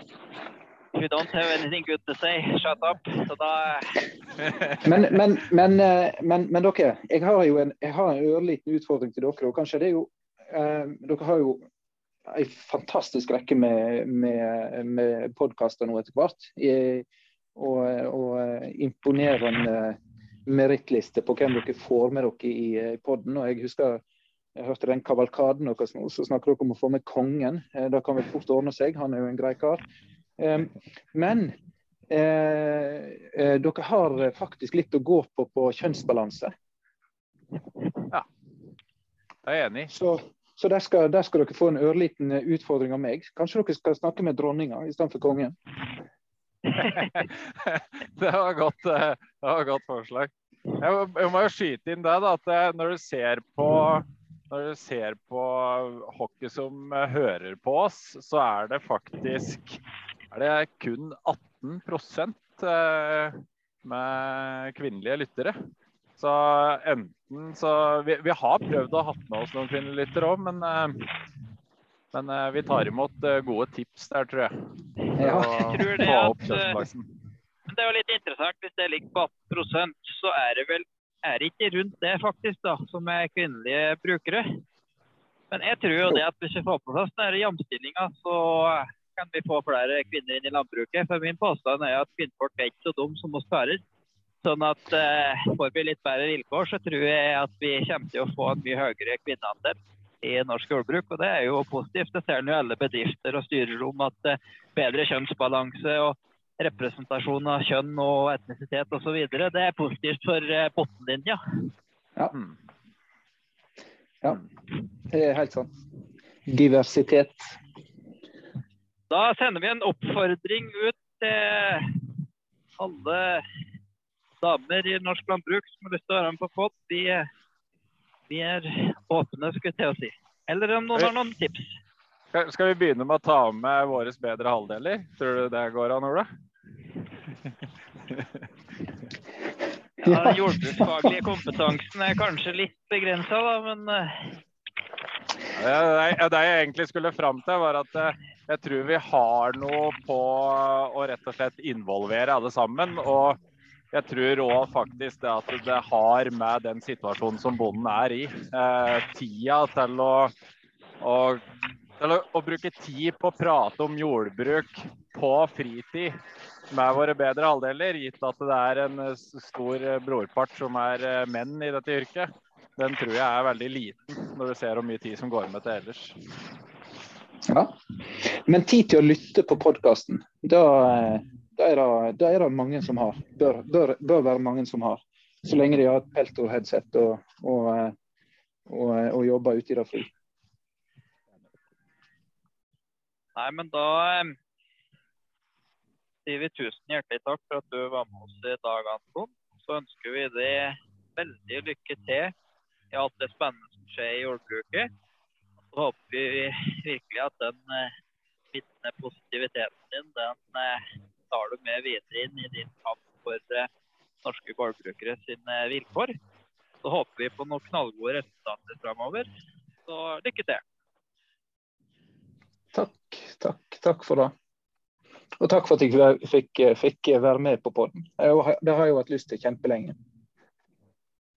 If you don't have anything good to say, shut up. Så da... men, men, men, men, men dere, jeg har jo en, jeg har en ørliten utfordring til dere, og kanskje det er jo, eh, dere har jo en fantastisk rekke med, med, med podcaster nå etter hvert, I, og, og imponerende merittliste på hvem dere får med dere i, i podden, og jeg husker, jeg hørte den kavalkaden deres nå, så snakker dere om å få med kongen, da kan vi fort ordne seg, han er jo en grei kar. Um, men eh, eh, dere har faktisk litt å gå på på kjønnsbalanse. Ja, jeg er enig. Så Så der skal, der skal dere få en ørliten utfordring av meg. Kanskje dere skal snakke med dronninga I stedet for kongen? det var godt, det var godt forslag. Jeg, jeg må jo skyte inn det da, at når du ser på, når du ser på hockey som hører på oss, så er det faktisk er det kun atten prosent med kvinnelige lyttere. Så enten så vi, vi har prøvd å ha med oss noen kvinnelytter også, men, men vi tar imot gode tips der, tror jeg. Ja, jeg tror det at, men det er jo litt interessant, hvis det ligger på atten prosent, så er det vel er det ikke rundt det faktisk da, som er kvinnelige brukere. Men jeg tror jo det at hvis vi får på plass denne jamstillingen, så kan vi få flere kvinner inn I landbruket. For min påstand er at kvinnfolk er ikke så dum som oss karer. Sånn at eh, får vi litt bedre vilkår, så tror jeg at vi kommer til å få en mye høyere kvinneandel I norsk jordbruk. Og det er jo positivt. Det ser jo alle bedrifter og styrer om at eh, bedre kjønnsbalanse. Og representasjon av kjønn og etnisitet og så videre. Det er positivt for bottenlinja. Ja. Ja, det er helt sant. Diversitet. Da sender vi en oppfordring ut til alle damer i norsk landbruk som har lyst til å være med på podd. Vi, vi er åpne, skulle jeg til å si. Eller om noen har noen tips. Skal vi begynne med å ta med våres bedre halvdeler? Tror du det går an, Ola? Ja, den jordbruksfaglige kompetansen er kanskje litt begrenset, da, men... Ja, det, det jeg egentlig skulle frem til var at jeg tror vi har noe på å rett og slett involvere alle sammen, og jeg tror også faktisk det at det har med den situasjonen som bonden er i. Eh, tida til å, å, til å, å bruke tid på å prate om jordbruk på fritid med våre bedre halvdeler, gitt at det er en stor brorpart som er menn i dette yrket. Den tror jeg er veldig liten når du ser hvor mye tid som går med til ellers. Ja, men tid til å lytte på podcasten, da, da, er, det, da er det mange som har. Bør, bør, bør være mange som har. Så lenge de har et peltor-headset og, og, og, og jobber ute i det fri. Nei, men da sier vi tusen hjertelig takk for at du var med oss i dag, Anton. Så ønsker vi deg veldig lykke til i alt det spennende som skjer i jordbruket. Så håper vi virkelig at den littende positiviteten din, den tar du med videre inn i din kamp for norske gårdbrukere sine vilkår. Så håper vi på noen knallgode resultater fremover. Så lykke til! Takk, takk, takk for det. Og takk for at jeg fikk, fikk være med på podden. Det har jeg jo hatt lyst til kjempelenge.